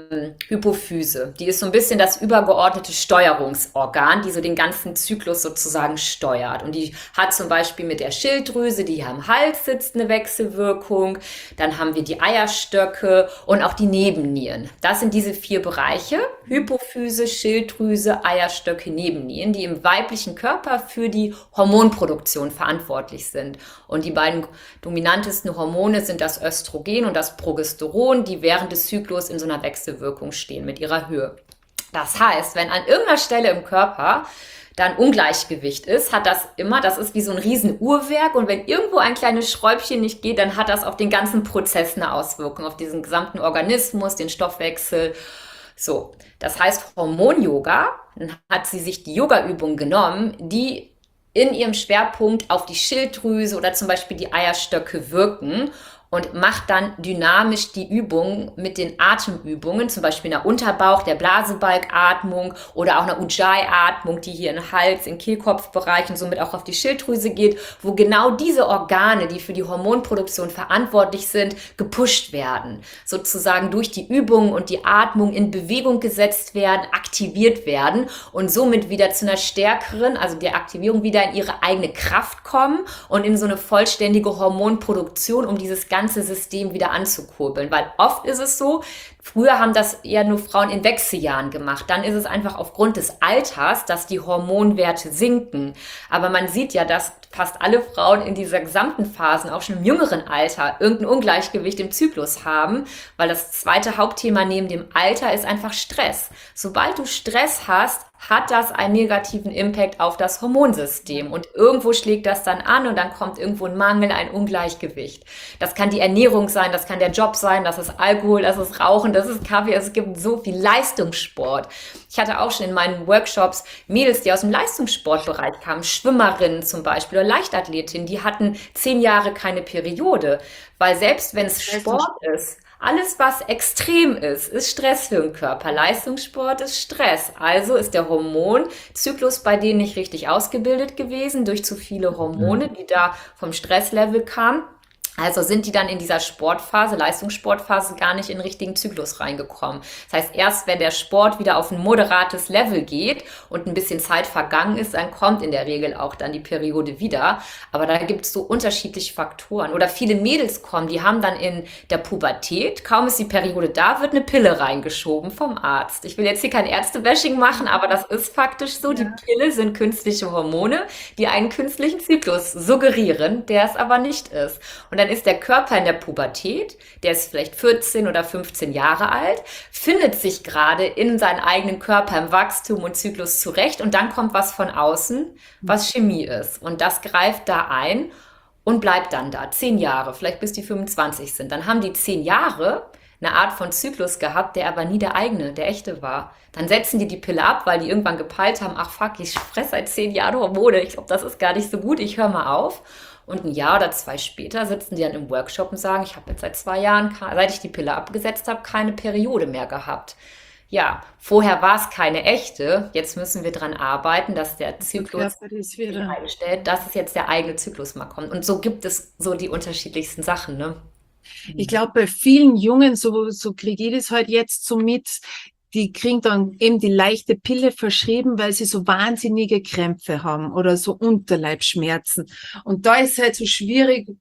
Speaker 1: Hypophyse. Die ist so ein bisschen das übergeordnete Steuerungsorgan, die so den ganzen Zyklus sozusagen steuert. Und die hat zum Beispiel mit der Schilddrüse, die hier am Hals sitzt, eine Wechselwirkung. Dann haben wir die Eierstöcke und auch die Nebennieren. Das sind diese 4 Bereiche: Hypophyse, Schilddrüse, Eierstöcke, Nebennieren, die im weiblichen Körper für die Hormonproduktion verantwortlich sind. Und die beiden dominantesten Hormone sind das Östrogen und das Progesteron, die während des Zyklus in so einer Wechselwirkung stehen mit ihrer Höhe. Das heißt, wenn an irgendeiner Stelle im Körper dann Ungleichgewicht ist, hat das immer, das ist wie so ein riesen Uhrwerk, und wenn irgendwo ein kleines Schräubchen nicht geht, dann hat das auf den ganzen Prozess eine Auswirkung, auf diesen gesamten Organismus, den Stoffwechsel. So, das heißt, Hormon-Yoga, dann hat sie sich die Yoga-Übungen genommen, die in ihrem Schwerpunkt auf die Schilddrüse oder zum Beispiel die Eierstöcke wirken, und macht dann dynamisch die Übungen mit den Atemübungen, zum Beispiel einer Unterbauch-, der Blasebalgatmung oder auch einer Ujjayi-Atmung, die hier in den Hals-, in Kehlkopfbereich und somit auch auf die Schilddrüse geht, wo genau diese Organe, die für die Hormonproduktion verantwortlich sind, gepusht werden, sozusagen durch die Übungen und die Atmung in Bewegung gesetzt werden, aktiviert werden und somit wieder zu einer stärkeren, also der Aktivierung, wieder in ihre eigene Kraft kommen und in so eine vollständige Hormonproduktion, um dieses ganze System wieder anzukurbeln. Weil oft ist es so, früher haben das eher nur Frauen in Wechseljahren gemacht. Dann ist es einfach aufgrund des Alters, dass die Hormonwerte sinken. Aber man sieht ja, dass fast alle Frauen in dieser gesamten Phasen, auch schon im jüngeren Alter, irgendein Ungleichgewicht im Zyklus haben, weil das zweite Hauptthema neben dem Alter ist einfach Stress. Sobald du Stress hast, hat das einen negativen Impact auf das Hormonsystem, und irgendwo schlägt das dann an, und dann kommt irgendwo ein Mangel, ein Ungleichgewicht. Das kann die Ernährung sein, das kann der Job sein, das ist Alkohol, das ist Rauchen, das ist Kaffee, es gibt so viel Leistungssport. Ich hatte auch schon in meinen Workshops Mädels, die aus dem Leistungssportbereich kamen, Schwimmerinnen zum Beispiel oder Leichtathletinnen, die hatten 10 Jahre keine Periode, weil selbst wenn es Sport ist, alles, was extrem ist Stress für den Körper. Leistungssport ist Stress. Also ist der Hormonzyklus bei denen nicht richtig ausgebildet gewesen durch zu viele Hormone, die da vom Stresslevel kamen. Also sind die dann in dieser Sportphase, Leistungssportphase, gar nicht in den richtigen Zyklus reingekommen. Das heißt, erst wenn der Sport wieder auf ein moderates Level geht und ein bisschen Zeit vergangen ist, dann kommt in der Regel auch dann die Periode wieder. Aber da gibt es so unterschiedliche Faktoren. Oder viele Mädels kommen, die haben dann in der Pubertät, kaum ist die Periode da, wird eine Pille reingeschoben vom Arzt. Ich will jetzt hier kein Ärzte-Bashing machen, aber das ist faktisch so. Die Pille sind künstliche Hormone, die einen künstlichen Zyklus suggerieren, der es aber nicht ist. Und dann ist der Körper in der Pubertät, der ist vielleicht 14 oder 15 Jahre alt, findet sich gerade in seinem eigenen Körper im Wachstum und Zyklus zurecht, und dann kommt was von außen, was Chemie ist, und das greift da ein und bleibt dann da 10 Jahre, vielleicht bis die 25 sind. Dann haben die 10 Jahre eine Art von Zyklus gehabt, der aber nie der eigene, der echte war. Dann setzen die Pille ab, weil die irgendwann gepeilt haben, ach fuck, ich fresse seit 10 Jahren Hormone, ich glaube, das ist gar nicht so gut, ich höre mal auf. Und ein Jahr oder 2 später sitzen die dann im Workshop und sagen, ich habe jetzt seit 2 Jahren, seit ich die Pille abgesetzt habe, keine Periode mehr gehabt. Ja, vorher war es keine echte. Jetzt müssen wir dran arbeiten, dass der Zyklus sich einstellt, dass es jetzt der eigene Zyklus mal kommt. Und so gibt es so die unterschiedlichsten Sachen, ne?
Speaker 4: Ich glaube, bei vielen Jungen, so kriege ich das halt jetzt so mit, die kriegen dann eben die leichte Pille verschrieben, weil sie so wahnsinnige Krämpfe haben oder so Unterleibsschmerzen. Und da ist es halt so schwierig,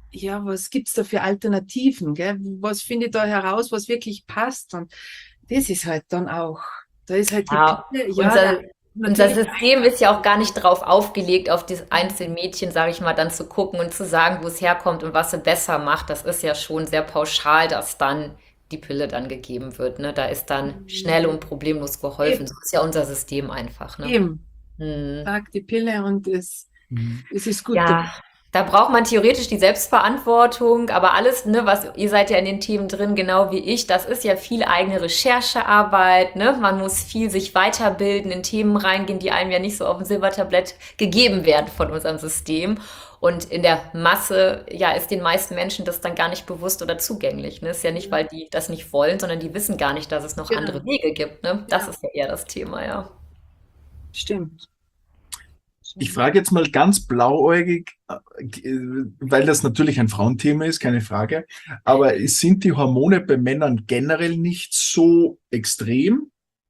Speaker 4: ja, was gibt's da für Alternativen, gell? Was finde ich da heraus, was wirklich passt? Und das ist halt dann auch, da ist halt die
Speaker 1: Ja,
Speaker 4: Pille, ja, da,
Speaker 1: unser
Speaker 4: natürlich
Speaker 1: System ist ja auch gar nicht darauf aufgelegt, auf das Einzelmädchen, sage ich mal, dann zu gucken und zu sagen, wo es herkommt und was sie besser macht. Das ist ja schon sehr pauschal, dass dann die Pille dann gegeben wird, ne? Da ist dann schnell und problemlos geholfen.
Speaker 4: eben,
Speaker 1: So ist ja unser System einfach, ne?
Speaker 4: eben,
Speaker 1: Hm.
Speaker 4: sag die Pille und
Speaker 2: Mhm.
Speaker 4: es ist gut.
Speaker 1: Ja, da braucht man theoretisch die Selbstverantwortung, aber alles, ne, was ihr seid ja in den Themen drin, genau wie ich, das ist ja viel eigene Recherchearbeit, ne? Man muss viel sich weiterbilden, in Themen reingehen, die einem ja nicht so auf dem Silbertablett gegeben werden von unserem System. Und in der Masse, ja, ist den meisten Menschen das dann gar nicht bewusst oder zugänglich, ne? Ist ja nicht, weil die das nicht wollen, sondern die wissen gar nicht, dass es noch andere
Speaker 4: Genau,
Speaker 1: Wege gibt, ne? Das
Speaker 4: ja,
Speaker 1: ist ja eher das Thema, ja.
Speaker 4: stimmt.
Speaker 2: Ich frage jetzt mal ganz blauäugig, weil das natürlich ein Frauenthema ist, keine Frage. Aber sind die Hormone bei Männern generell nicht so extrem,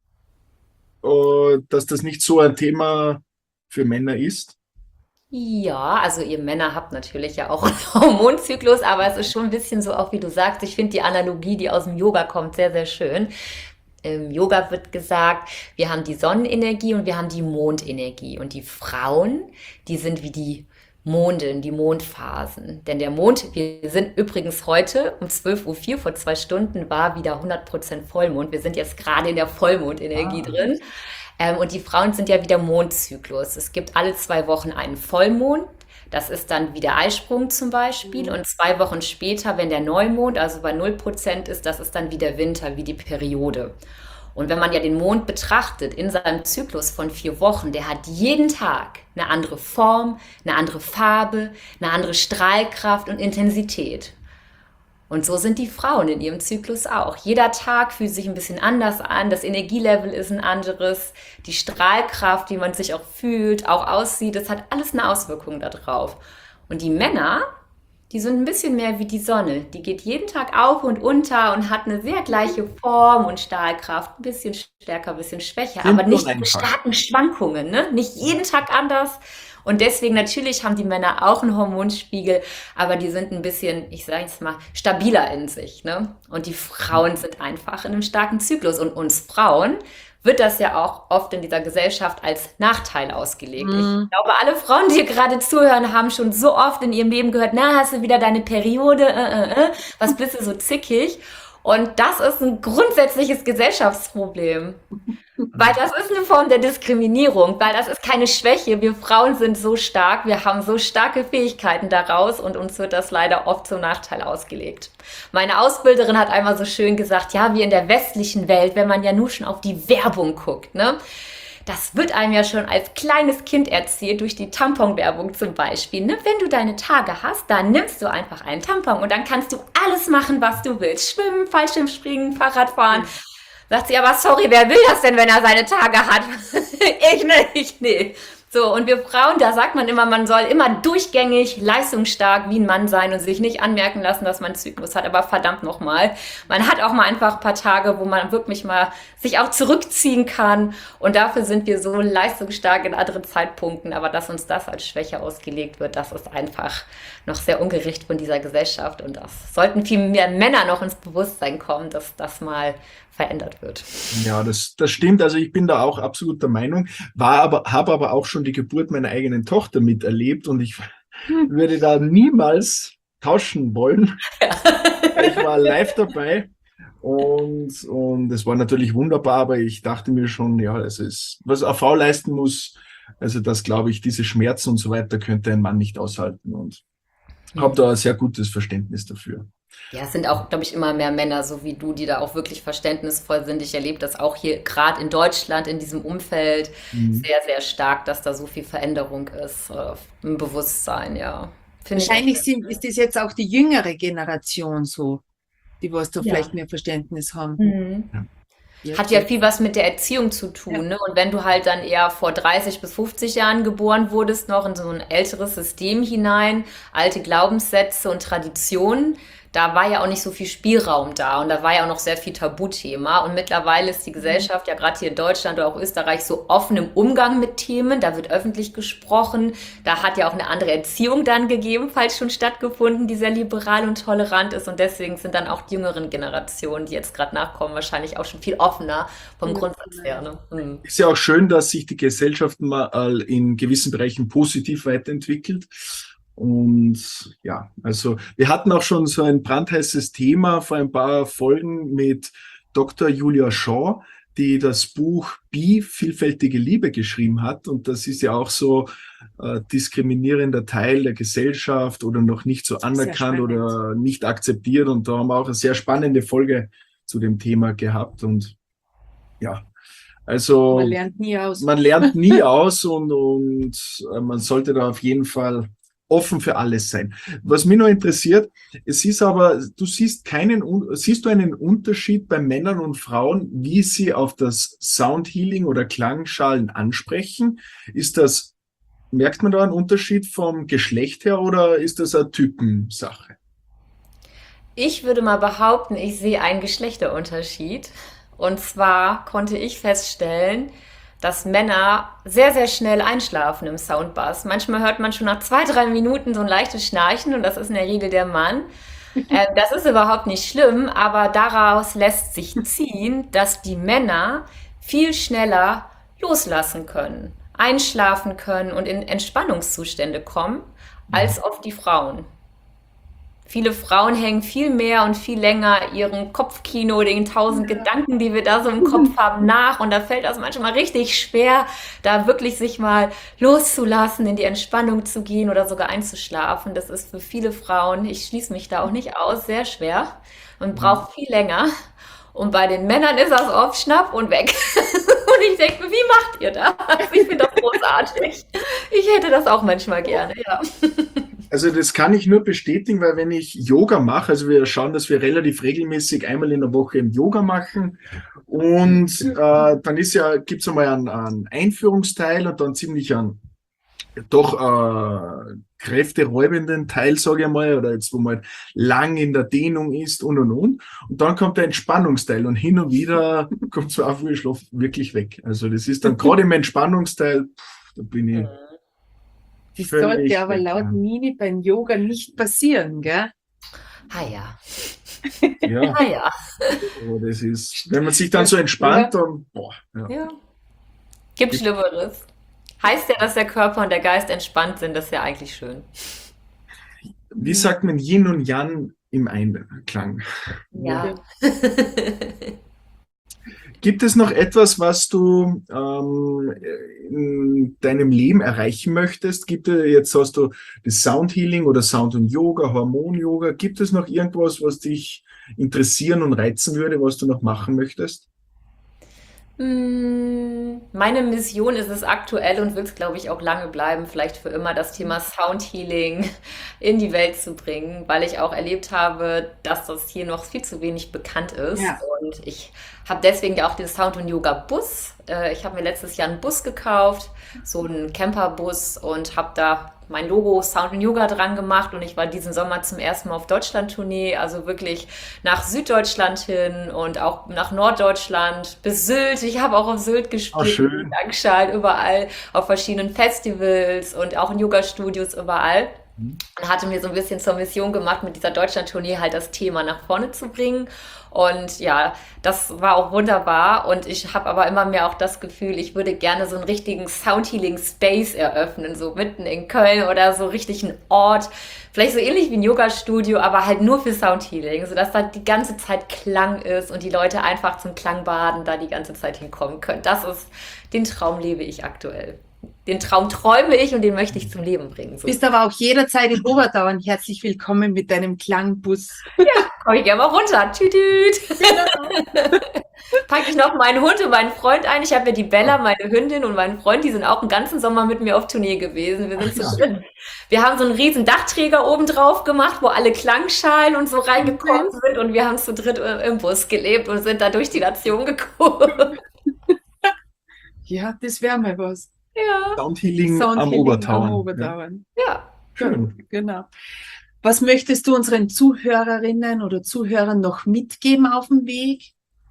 Speaker 2: dass das nicht so ein Thema für Männer ist?
Speaker 1: Ja, also ihr Männer habt natürlich ja auch einen Hormonzyklus, aber es ist schon ein bisschen so, auch wie du sagst, ich finde die Analogie, die aus dem Yoga kommt, sehr, sehr schön. Im Yoga wird gesagt, wir haben die Sonnenenergie und wir haben die Mondenergie. Und die Frauen, die sind wie die Mondin, die Mondphasen. Denn der Mond, wir sind übrigens heute um 12:04 Uhr, vor 2 Stunden, war wieder 100% Vollmond. Wir sind jetzt gerade in der Vollmondenergie
Speaker 2: Ah,
Speaker 1: drin. Und die Frauen sind ja wieder Mondzyklus. Es gibt alle 2 Wochen einen Vollmond. Das ist dann wie der Eisprung zum Beispiel.
Speaker 4: Mhm.
Speaker 1: Und 2 Wochen später, wenn der Neumond, also bei 0% ist, das ist dann wie der Winter, wie die Periode. Und wenn man ja den Mond betrachtet in seinem Zyklus von 4 Wochen, der hat jeden Tag eine andere Form, eine andere Farbe, eine andere Strahlkraft und Intensität. Und so sind die Frauen in ihrem Zyklus auch. Jeder Tag fühlt sich ein bisschen anders an, das Energielevel ist ein anderes, die Strahlkraft, wie man sich auch fühlt, auch aussieht, das hat alles eine Auswirkung darauf. Und die Männer, die sind ein bisschen mehr wie die Sonne. Die geht jeden Tag auf und unter und hat eine sehr gleiche Form und Strahlkraft. Ein bisschen stärker, ein bisschen schwächer, aber
Speaker 2: Simple und
Speaker 1: nicht diese
Speaker 2: einfach.
Speaker 1: starken Schwankungen, ne? Nicht jeden Tag anders. Und deswegen natürlich haben die Männer auch einen Hormonspiegel, aber die sind ein bisschen, ich sage jetzt mal, stabiler in sich, ne? Und die Frauen sind einfach in einem starken Zyklus. Und uns Frauen wird das ja auch oft in dieser Gesellschaft als Nachteil ausgelegt. Ich
Speaker 4: Mhm.
Speaker 1: glaube, alle Frauen, die gerade zuhören, haben schon so oft in ihrem Leben gehört, na, hast du wieder deine Periode, was bist du so zickig? Und das ist ein grundsätzliches Gesellschaftsproblem. Weil das ist eine Form der Diskriminierung, weil das ist keine Schwäche. Wir Frauen sind so stark, wir haben so starke Fähigkeiten daraus und uns wird das leider oft zum Nachteil ausgelegt. Meine Ausbilderin hat einmal so schön gesagt, ja, wie in der westlichen Welt, wenn man ja nur schon auf die Werbung guckt, ne? Das wird einem ja schon als kleines Kind erzählt, durch die Tamponwerbung zum Beispiel. Ne? Wenn du deine Tage hast, dann nimmst du einfach einen Tampon und dann kannst du alles machen, was du willst. Schwimmen, Fallschirmspringen, Fahrradfahren. Sagt sie, aber sorry, wer will das denn, wenn er seine Tage hat? Ich nicht, nee. So, und wir Frauen, da sagt man immer, man soll immer durchgängig, leistungsstark wie ein Mann sein und sich nicht anmerken lassen, dass man einen Zyklus hat. Aber verdammt nochmal, man hat auch mal einfach ein paar Tage, wo man wirklich mal sich auch zurückziehen kann. Und dafür sind wir so leistungsstark in anderen Zeitpunkten. Aber dass uns das als Schwäche ausgelegt wird, das ist einfach noch sehr ungerecht von dieser Gesellschaft. Und das sollten viel mehr Männer noch ins Bewusstsein kommen, dass das mal verändert wird.
Speaker 2: Ja, das stimmt. Also ich bin da auch absolut der Meinung, habe aber auch schon die Geburt meiner eigenen Tochter miterlebt und ich würde da niemals tauschen wollen. Ich war live dabei und es war natürlich wunderbar, aber ich dachte mir schon, ja, es ist, was eine Frau leisten muss, also das glaube ich, diese Schmerzen und so weiter könnte ein Mann nicht aushalten und habe da ein sehr gutes Verständnis dafür.
Speaker 1: Ja, es sind auch, glaube ich, immer mehr Männer, so wie du, die da auch wirklich verständnisvoll sind. Ich erlebe das auch hier gerade in Deutschland, in diesem Umfeld,
Speaker 2: Mhm.
Speaker 1: sehr, sehr stark, dass da so viel Veränderung ist, im Bewusstsein, ja. Finde ich auch
Speaker 4: Wahrscheinlich
Speaker 1: sehr
Speaker 4: ist das jetzt auch die jüngere Generation so, die was da
Speaker 1: ja.
Speaker 4: vielleicht mehr Verständnis haben.
Speaker 1: Mhm.
Speaker 2: Ja.
Speaker 1: Hat
Speaker 4: Jetzt,
Speaker 1: ja viel was mit der Erziehung zu
Speaker 4: ja.
Speaker 1: tun, ne? Und wenn du halt dann eher vor 30 bis 50 Jahren geboren wurdest, noch in so ein älteres System hinein, alte Glaubenssätze und Traditionen, da war ja auch nicht so viel Spielraum da und da war ja auch noch sehr viel Tabuthema. Und mittlerweile ist die Gesellschaft ja gerade hier in Deutschland oder auch Österreich so offen im Umgang mit Themen. Da wird öffentlich gesprochen. Da hat ja auch eine andere Erziehung dann gegebenenfalls schon stattgefunden, die sehr liberal und tolerant ist. Und deswegen sind dann auch die jüngeren Generationen, die jetzt gerade nachkommen, wahrscheinlich auch schon viel offener vom Grundsatz her. Ne? Mhm.
Speaker 2: Ist ja auch schön, dass sich die Gesellschaft mal in gewissen Bereichen positiv weiterentwickelt. Und ja, also wir hatten auch schon so ein brandheißes Thema vor ein paar Folgen mit Dr. Julia Shaw, die das Buch Bi, vielfältige Liebe geschrieben hat. Und das ist ja auch so diskriminierender Teil der Gesellschaft oder noch nicht so anerkannt oder nicht akzeptiert. Und da haben wir auch eine sehr spannende Folge zu dem Thema gehabt. Und ja, also
Speaker 4: Man lernt nie aus.
Speaker 2: man lernt nie aus und man sollte da auf jeden Fall offen für alles sein. Was mich noch interessiert, es ist aber, siehst du einen Unterschied bei Männern und Frauen, wie sie auf das Soundhealing oder Klangschalen ansprechen? Merkt man da einen Unterschied vom Geschlecht her oder ist das eine Typensache?
Speaker 1: Ich würde mal behaupten, ich sehe einen Geschlechterunterschied. Und zwar konnte ich feststellen, dass Männer sehr, sehr schnell einschlafen im Soundbass. Manchmal hört man schon nach 2, 3 Minuten so ein leichtes Schnarchen und das ist in der Regel der Mann. Das ist überhaupt nicht schlimm, aber daraus lässt sich ziehen, dass die Männer viel schneller loslassen können, einschlafen können und in Entspannungszustände kommen, als oft die Frauen. Viele Frauen hängen viel mehr und viel länger ihrem Kopfkino, den 1000 Gedanken, die wir da so im Kopf haben, nach. Und da fällt das manchmal richtig schwer, da wirklich sich mal loszulassen, in die Entspannung zu gehen oder sogar einzuschlafen. Das ist für viele Frauen, ich schließe mich da auch nicht aus, sehr schwer und braucht viel länger. Und bei den Männern ist das oft schnapp und weg. Und ich denke mir, wie macht ihr das? Ich finde das großartig. Ich hätte das auch manchmal gerne, ja.
Speaker 2: Also das kann ich nur bestätigen, weil wenn ich Yoga mache, also wir schauen, dass wir relativ regelmäßig einmal in der Woche im Yoga machen und dann gibt's einmal einen Einführungsteil und dann ziemlich einen doch kräfteräubenden Teil, sage ich mal, oder jetzt wo man lang in der Dehnung ist und. Und dann kommt der Entspannungsteil und hin und wieder kommt so auf, ich schlafe wirklich weg. Also das ist dann gerade im Entspannungsteil, da bin ich
Speaker 4: Das
Speaker 2: völlig
Speaker 4: sollte aber
Speaker 2: weg,
Speaker 4: laut
Speaker 2: ja.
Speaker 4: Nini beim Yoga nicht passieren, gell?
Speaker 1: Ah ja,
Speaker 2: Ja,
Speaker 1: ah ja.
Speaker 2: aber das ist, wenn man sich dann so entspannt, dann, boah, ja.
Speaker 1: Ja. Gibt Schlimmeres. Heißt ja, dass der Körper und der Geist entspannt sind, das ist ja eigentlich schön.
Speaker 2: Wie sagt man Yin und Yang im Einklang?
Speaker 1: Ja.
Speaker 2: Gibt es noch etwas, was du in deinem Leben erreichen möchtest? Jetzt hast du das Soundhealing oder Sound und Yoga, Hormon-Yoga. Gibt es noch irgendwas, was dich interessieren und reizen würde, was du noch machen möchtest?
Speaker 1: Meine Mission ist es aktuell und wird es, glaube ich, auch lange bleiben, vielleicht für immer, das Thema Soundhealing in die Welt zu bringen, weil ich auch erlebt habe, dass das hier noch viel zu wenig bekannt ist.
Speaker 4: Ja.
Speaker 1: Und ich habe deswegen ja auch den Sound- und Yoga-Bus. Ich habe mir letztes Jahr einen Bus gekauft, so einen Camperbus und habe da mein Logo Sound und Yoga dran gemacht und ich war diesen Sommer zum ersten Mal auf Deutschland-Tournee, also wirklich nach Süddeutschland hin und auch nach Norddeutschland bis Sylt. Ich habe auch auf Sylt gespielt,
Speaker 2: schön.
Speaker 1: Klangschalen, überall auf verschiedenen Festivals und auch in Yoga-Studios überall. Und hatte mir so ein bisschen zur Mission gemacht, mit dieser Deutschland-Tournee halt das Thema nach vorne zu bringen. Und ja, das war auch wunderbar. Und ich habe aber immer mehr auch das Gefühl, ich würde gerne so einen richtigen Soundhealing-Space eröffnen, so mitten in Köln oder so richtig einen Ort. Vielleicht so ähnlich wie ein Yoga-Studio, aber halt nur für Soundhealing, sodass da die ganze Zeit Klang ist und die Leute einfach zum Klangbaden da die ganze Zeit hinkommen können. Den Traum lebe ich aktuell. Den Traum träume ich und den möchte ich zum Leben bringen. So.
Speaker 4: Bist aber auch jederzeit in Obertauern herzlich willkommen mit deinem Klangbus.
Speaker 1: Komm ich gerne mal runter. Tütüt. Packe ich noch meinen Hund und meinen Freund ein. Ich habe ja die Bella, meine Hündin und meinen Freund, die sind auch einen ganzen Sommer mit mir auf Tournee gewesen. Wir sind zu dritt. Wir haben so einen riesen Dachträger oben drauf gemacht, wo alle Klangschalen und so reingekommen sind und wir haben zu dritt im Bus gelebt und sind da durch die Nation gekommen.
Speaker 4: Ja, das wäre mal was.
Speaker 1: Ja.
Speaker 2: Soundhealing am
Speaker 4: Soundhealing
Speaker 2: Obertauern.
Speaker 4: am Obertauern.
Speaker 1: Ja.
Speaker 2: Schön.
Speaker 4: Genau. Was möchtest du unseren Zuhörerinnen oder Zuhörern noch mitgeben auf dem Weg?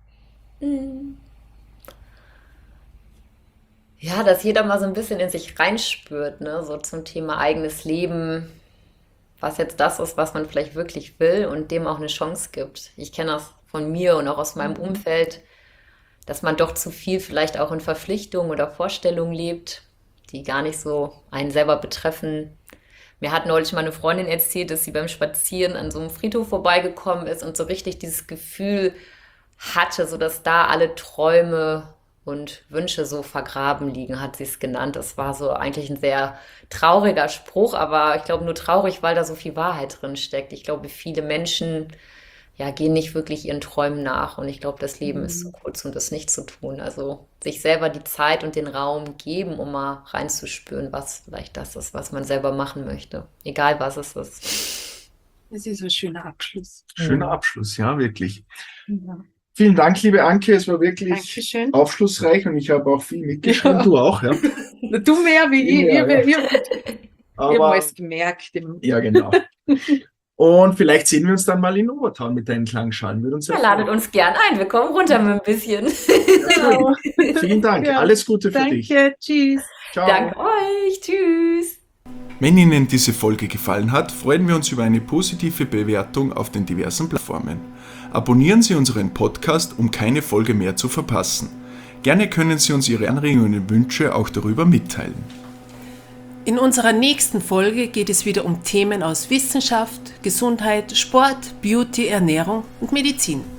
Speaker 1: Ja, dass jeder mal so ein bisschen in sich reinspürt, ne? So zum Thema eigenes Leben, was jetzt das ist, was man vielleicht wirklich will und dem auch eine Chance gibt. Ich kenne das von mir und auch aus meinem Umfeld, dass man doch zu viel vielleicht auch in Verpflichtungen oder Vorstellungen lebt, die gar nicht so einen selber betreffen. Mir hat neulich mal eine Freundin erzählt, dass sie beim Spazieren an so einem Friedhof vorbeigekommen ist und so richtig dieses Gefühl hatte, so dass da alle Träume und Wünsche so vergraben liegen, hat sie es genannt. Das war so eigentlich ein sehr trauriger Spruch, aber ich glaube nur traurig, weil da so viel Wahrheit drin steckt. Ich glaube, viele Menschen ja, gehen nicht wirklich ihren Träumen nach und ich glaube, das Leben ist zu kurz, um das nicht zu tun. Also sich selber die Zeit und den Raum geben, um mal reinzuspüren, was vielleicht das ist, was man selber machen möchte. Egal was es ist.
Speaker 4: Das ist ein schöner Abschluss.
Speaker 2: Schöner Abschluss, ja, wirklich.
Speaker 4: Ja.
Speaker 2: Vielen Dank, liebe Anke, es war wirklich
Speaker 4: Dankeschön.
Speaker 2: aufschlussreich und ich habe auch viel mitgeschrieben,
Speaker 4: Ja.
Speaker 2: du auch, ja.
Speaker 4: Du mehr wie ich.
Speaker 2: Ja, ja.
Speaker 4: Ich habe
Speaker 2: Aber,
Speaker 4: alles gemerkt.
Speaker 2: ja, genau. Und vielleicht sehen wir uns dann mal in Obertown mit deinen Klangschalen. Würde uns
Speaker 1: Ja,
Speaker 2: sehr
Speaker 1: ladet
Speaker 2: freuen.
Speaker 1: uns gern ein, wir kommen runter mit ein bisschen.
Speaker 4: Genau.
Speaker 2: Vielen Dank,
Speaker 4: Ja.
Speaker 2: alles Gute für dich.
Speaker 4: Danke, tschüss.
Speaker 2: Ciao.
Speaker 1: Danke euch, tschüss.
Speaker 2: Wenn Ihnen diese Folge gefallen hat, freuen wir uns über eine positive Bewertung auf den diversen Plattformen. Abonnieren Sie unseren Podcast, um keine Folge mehr zu verpassen. Gerne können Sie uns Ihre Anregungen und Wünsche auch darüber mitteilen.
Speaker 5: In unserer nächsten Folge geht es wieder um Themen aus Wissenschaft, Gesundheit, Sport, Beauty, Ernährung und Medizin.